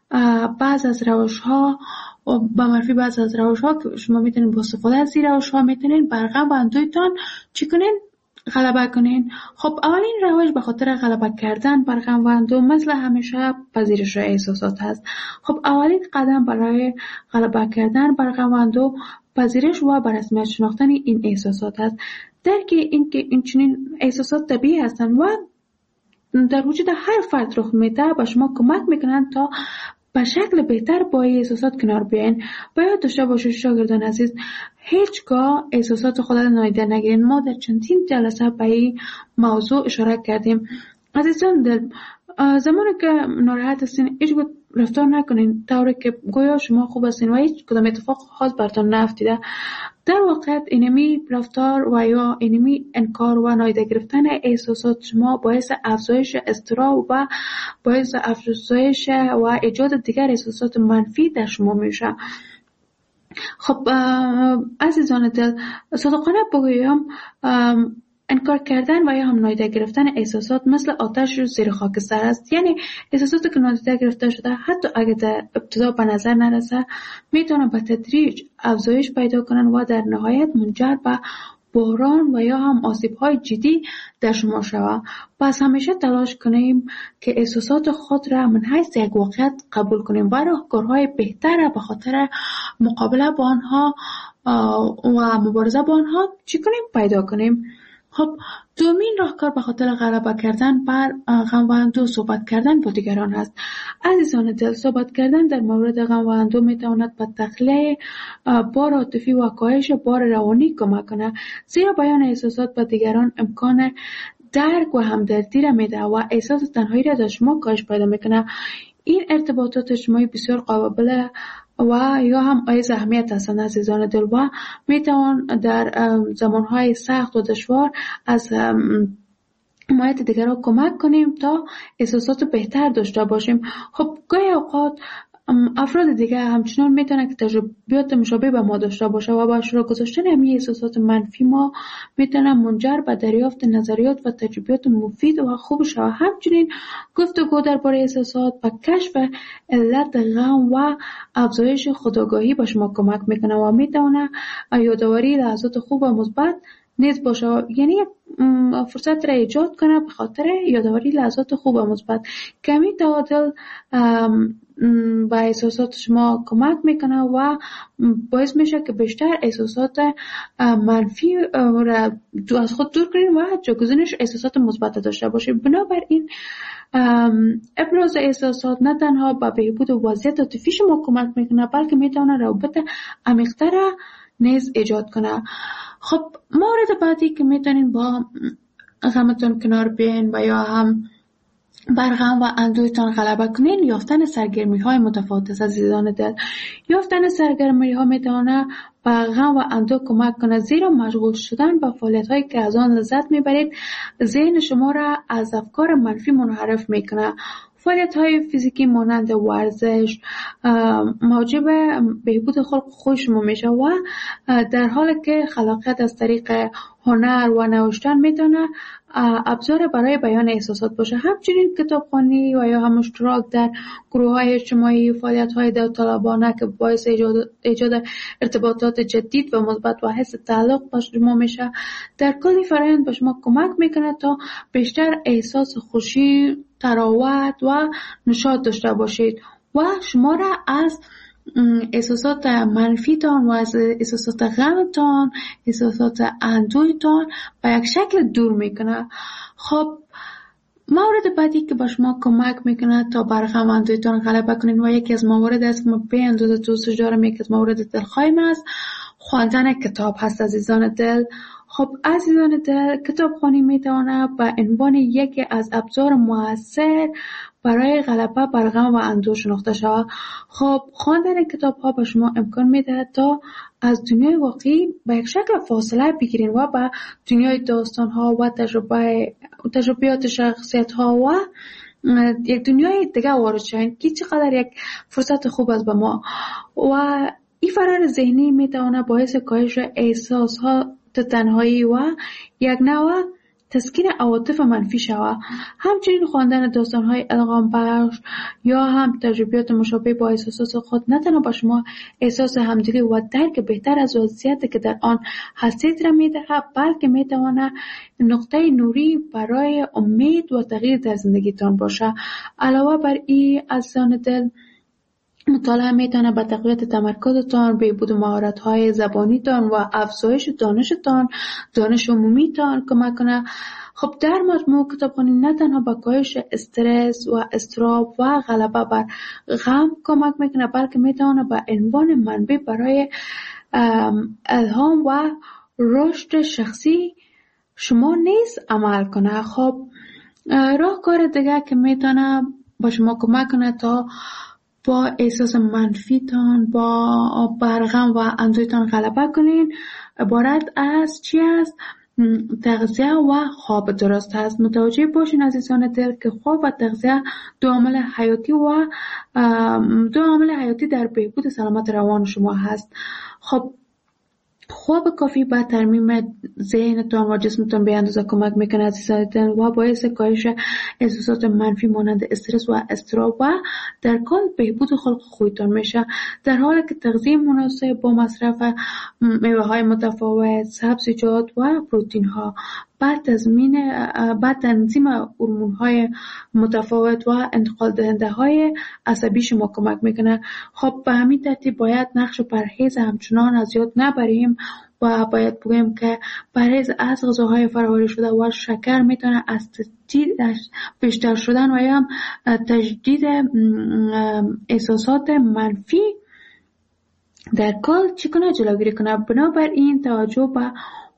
بعض از روش ها و به معرفی بعض از روش ها که شما میتونین با استفاده از این روش ها میتونین بر غم و اندوهتان چی کنین؟ غلبه کنین. خب اولین روش به خاطر غلبه کردن بر غم و اندوه مثل همیشه پذیرش احساسات هست. خب اولین قدم برای غلبه کردن بر غم و اندوه پذیرش و به رسمیت شناختن این احساسات هست. درک این که این چنین احساسات طبیعی هستند و در وجود هر فرد رخ میده به شما کمک میکنند تا به شکل بهتر با این احساسات کنار بیاین. باید داشته باشید شاگردان عزیز، هیچگاه احساسات خود را نادیده نگیرین. ما در چندین جلسه به این موضوع اشاره کردیم. عزیزان دل، زمانی که ناراحت هستین هیچ گونه رفتار نکنین طوری که گویا شما خوب هستین و هیچ کدام اتفاق خاص براتون نیفتیده. در واقع اینمی رفتار و یا اینمی انکار و نادیده گرفتن احساسات شما باعث افزایش اضطراب و باعث افزایش و ایجاد دیگر احساسات منفی در شما میشه. خب عزیزان دل، صادقانه بگویم انکار کردن و یا هم نادیده گرفتن احساسات مثل آتش رو زیر خاکستر است. یعنی احساساتی که نادیده گرفته شده حتی اگه در ابتدا به نظر نرسه میتونن به تدریج افزایش پیدا کنن و در نهایت منجر به بحران و یا هم آسیب‌های جدی در شما شود. پس همیشه تلاش کنیم که احساسات خود را من حیث یک واقعیت قبول کنیم و راهکارهای بهتر به خاطر مقابله با آنها و مبارزه با آنها چی کنیم؟ پیدا کنیم. خب دومین راهکار به خاطر غلبه کردن بر غم و اندوه صحبت کردن با دیگران هست. عزیزان دل، صحبت کردن در مورد غم و اندوه میتواند به تخلیه بار عاطفی و کاهش بار روانی کمک کنه، زیرا بیان احساسات با دیگران امکان درک و همدردی را میده و احساس تنهایی را در شما کاهش پیدا میکنه. این ارتباطات اجتماعی بسیار قابل و یا هم ایز اهمیت هستند عزیزان دل و میتوان در زمانهای سخت و دشوار از حمایت دیگر را کمک کنیم تا احساسات بهتر داشته باشیم. خب گاهی اوقات افراد دیگه همچنان میتونه که تجربیات مشابه به ما داشته باشه و با اشتراک گذاشتن همین احساسات منفی ما میتونه منجر به دریافت نظریات و تجربیات مفید و خوب شود. همچنین گفتگو درباره احساسات و کشف علت غم و افزایش خودآگاهی به شما کمک میکنه و میتونه یادآوری لحظات خوب و مثبت نیز باشه، یعنی فرصت را ایجاد کنه به خاطر یادآوری لحظات خوب و مثبت. کمی تعادل با احساسات شما کمک میکنه و باعث میشه که بیشتر احساسات منفی را از خود دور کنین و جایگزینش احساسات مثبت داشته باشید. بنابراین ابراز احساسات نه تنها به بهبود وضعیت عاطفی شما کمک میکنه بلکه میتونه روابط عمیق‌تر را نیز ایجاد کنه. خب مورد بعدی که میتونین با غمتون کنار بیاین و یا هم بر غم و اندوهتان غلبه کنین یافتن سرگرمی های متفاوت است عزیزان دل. یافتن سرگرمی ها میتونه به غم و اندوه کمک کنه، زیرا مشغول شدن به فعالیت هایی که از آن لذت میبرید ذهن شما را از افکار منفی منحرف میکنه. فعالیت های فیزیکی مانند ورزش موجب بهبود خلق خوی شما میشه و در حالی که خلاقیت از طریق هنر و نوشتن میتونه ابزار برای بیان احساسات باشه. همچنین کتابخوانی و یا هم اشتراک در گروه های اجتماعی، فعالیت های داوطلبانه که باعث ایجاد, ایجاد ارتباطات جدید و مثبت و حس تعلق با شما میشه، در کلی فرآیند به شما کمک میکنه تا بیشتر احساس خوشی، تراوت و نشاط داشته باشید و شما را از احساسات منفیتان و از احساسات غمتان، احساسات اندوهتان به یک شکل دور میکنه. خب مورد بعدی که با شما کمک میکنه تا بر غم و اندوهتان غلبه کنین و یکی از موارد است که ما به اندازه دوستش دارم، یکی از موارد دلخواهیم است، خواندن کتاب هست عزیزان دل. خب عزیزان دل، کتابخوانی میتونه به عنوان یکی از ابزار موثر برای غلبه بر غم و اندوه شناخته شود. خب خواندن کتاب ها به شما امکان میده تا از دنیای واقعی به یک شکل فاصله بگیرین و به دنیای داستان ها و تجربه تجربیات شخصیت ها و یک دنیای دیگه وارد شوین که چقدر یک فرصت خوب است به ما. و این فرار ذهنی میتونه باعث کاهش احساس ها تنهایی و یک نوع تسکین عواطف منفی شود. همچنین خواندن داستان‌های الهام بخش یا هم تجربیات مشابه با احساسات خود نه تنها به شما احساس همدلی و درک بهتر از وضعیتی که در آن هستید را می‌دهد، بلکه می‌تواند نقطه نوری برای امید و تغییر در زندگیتان باشه. علاوه بر این عزیزان دل، مطالعه میتونه به تقویت تمرکزتان، بهبود مهارت‌های زبانیتان و افزایش دانشتان، دانش عمومیتان کمک کنه. خب در مجموع کتابخوانی نه تنها به کاهش استرس و اضطراب و غلبه بر غم کمک میکنه، بلکه میتونه به عنوان منبع برای الهام و رشد شخصی شما نیز عمل کنه. خب راهکار دیگه که میتونه با شما کمک کنه تا با احساس منفیتان، با برغم و اندوهتان غلبه کنین عبارت از چی است؟ تغذیه و خواب درست است. متوجه باشین عزیزان دل که خواب و تغذیه دو عامل حیاتی و دو عامل حیاتی در بهبود سلامت روان شما هست. خب خواب کافی به ترمیم ذهنتان و جسمتان به اندازه کمک میکنه عزیزان دل و باعث کاهش احساسات منفی مانند استرس و اضطراب و در کل بهبود خلق خویتان میشه، در حالی که تغذیه مناسب با مصرف میوه های متفاوت، سبزیجات و پروتئین ها بعد تضمین بعد تنظیم هورمون های متفاوت و انتقال دهنده های عصبی شما کمک میکنه. خب به همین ترتیب باید نقش پرهیز همچنان از یاد نبریم و باید بگویم که پرهیز از غذاهای فرآوری شده و شکر میتونه از تجدید بیشتر شدن و یا تجدید احساسات منفی در کل چی کنه؟ جلوگیری کنه. بنابراین توجه به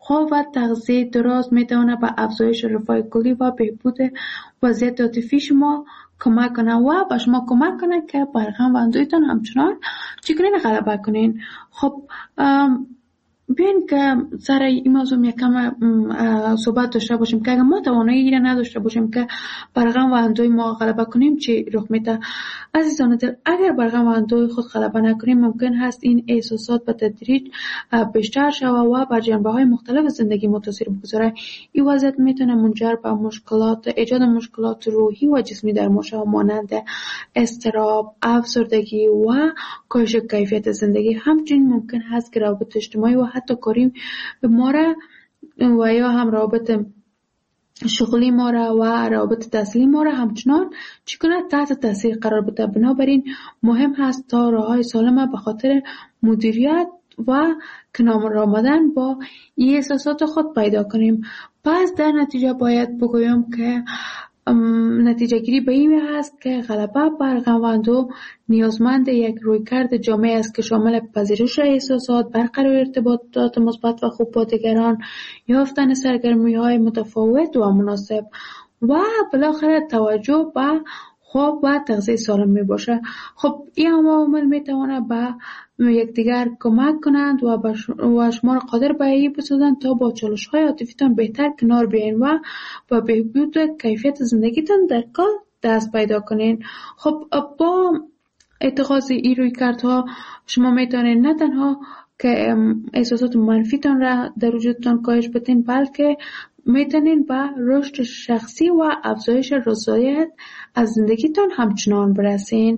خواب و تغذیه درست میتونه به افزایش رفاه کلی و بهبود وضعیت عاطفی شما کمک کنه و به شما کمک کنه که بر غم و اندوهتان همچنان چگونه غلبه کنین. خب بیاین که سر این موضوع یکم صحبت داشته باشیم که اگر ما توانایی را نداشته باشیم که بر غم و اندوه ما غلبه کنیم چی رخ میده. عزیزان دل، اگر بر غم و اندوه خود غلبه نکنیم ممکن هست این احساسات به تدریج بیشتر شود و بر جنبه های مختلف زندگی ما تاثیر بگذاره. این وضعیت میتونه منجر به مشکلات ایجاد مشکلات روحی و جسمی در ما شود، مانند اضطراب، افسردگی و کاهش کیفیت زندگی. همچنین ممکن هست که روابط اجتماعی و حتی کاری ما را و یا هم روابط شغلی ما را و روابط تحصیلی ما را همچنان چگونه تحت تاثیر قرار بده. بنابراین مهم هست تا راههای سالم به خاطر مدیریت و کنار آمدن با این احساسات خود پیدا کنیم. پس در نتیجه باید بگویم که نتیجه گیری به این هست که غلبه بر غم و اندوه نیازمند یک رویکرد جامع است که شامل پذیرش احساسات، برقرار ارتباطات مثبت و خوب با دیگران، یافتن سرگرمی‌های متفاوت و مناسب و بالاخره توجه به خواب و تغذیه سالم می باشه. خب این عوامل می تواند به یکدیگر کمک کنند و و شما را قادر به این بسازند تا با چالش‌های عاطفیتان بهتر کنار بیاین و با بهبود کیفیت زندگیتان در کار دست پیدا کنین. خب با اتخاذ این رویکردها شما میتونید نه تنها که احساسات منفیتان را در وجودتان کاهش بدین، بلکه میتونین به رشد شخصی و افزایش رضایت از زندگیتان همچنان برسین.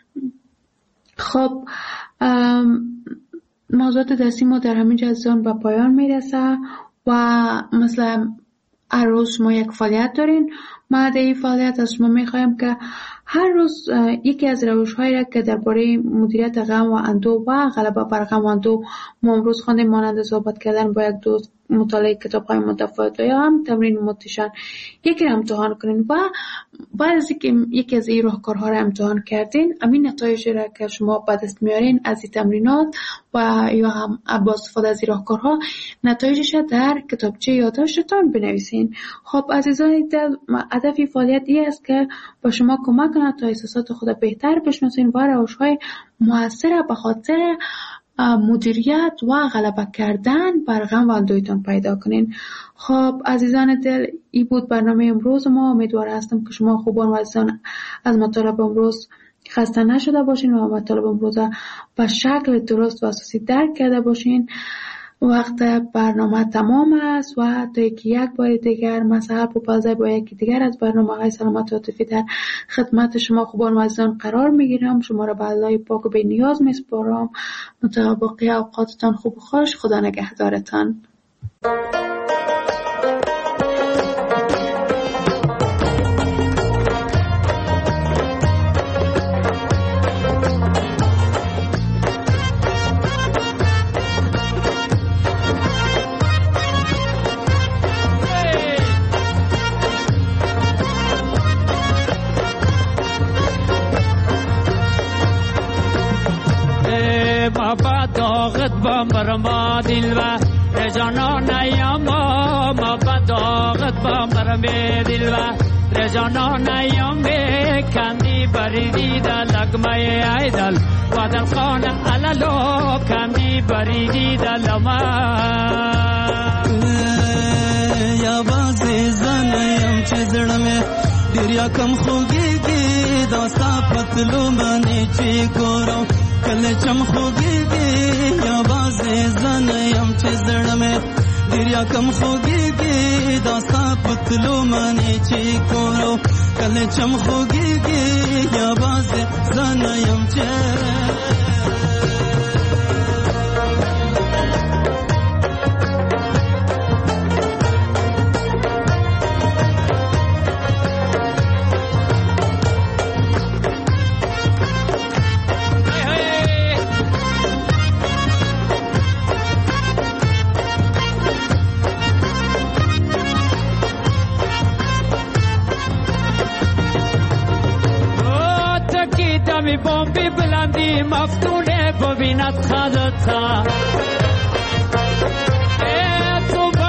خب موضوعات درسی ما در همین جزان به پایان میرسه و مثلا هر روز ما یک فعالیت دارین. ما در این فعالیت از شما میخوایم که هر روز یکی از روش‌هایی را که درباره مدیریت غم و اندوه و غلبه بر غم و اندوه ما امروز خواندیم، مانند صحبت کردن با یک دوست، مطالعه کتاب‌های متفاوت یا هم تمرین موتیشن، یکی را امتحان کنین و بعد از اینکه یکی از این راهکارها را امتحان کردین، همین نتایج را که شما به دست میارین از این تمرینات و یا هم با استفاده از این راهکارها نتایجش در کتابچه یادداشتتان بنویسین. خب عزیزان دل، هدف این فعالیت این است که با شما کمک کنه تا احساسات خود بهتر بشناسین و روش‌های مؤثر به خاطر مدیریت و غلبه کردن بر غم و اندوهتان پیدا کنین. خب عزیزان دل، این بود برنامه امروز ما. امیدوار هستم که شما خوبان و عزیزان از مطالب امروز خسته نشده باشین و مطالب امروز به شکل درست و اساسی درک کرده باشین. وقت برنامه تمام است و تا یکی یک بار دیگر مسئله پوپازه با یکی دیگر از برنامه های سلامت عاطفی در خدمت شما خوبان و عزیزان قرار میگیرم. شما را به الله پاک و به نیاز میسپارم. مطابق اوقاتتان خوب و خوش. خدا نگهدارتان. برما دل و رجانان ایاما ما بداغت با مرمی دل و رجانان ایام کندی بریدی در لگمه ایدل و در خانه علالو کندی بریدی در لما یا بازی زنیم چه زرمه دریا کم خوگیگی داستا پتلو منی چی گورو کل چم خوگیگی یا بازی زنیم چه زرمه دریا کم خوگیگی داستا پتلو منی چی گورو کل چم خوگیگی یا بازی زنیم چه بومبی بلندی مفتونه ببیند خدتا ای تو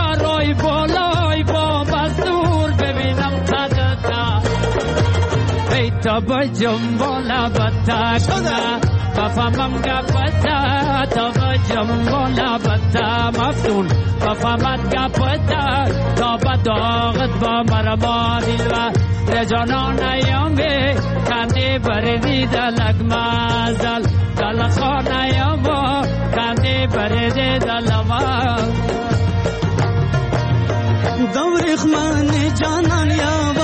تب جنبولا بتا کنا بفهمم گپتا تب جنبولا بتا مفتون بفهمت گپتا تا بداغت با مرما دیلوا رجانا نیامه کندی بردی دلک مازل دلخا نیامو کندی بردی دلما دورخ من جانان یا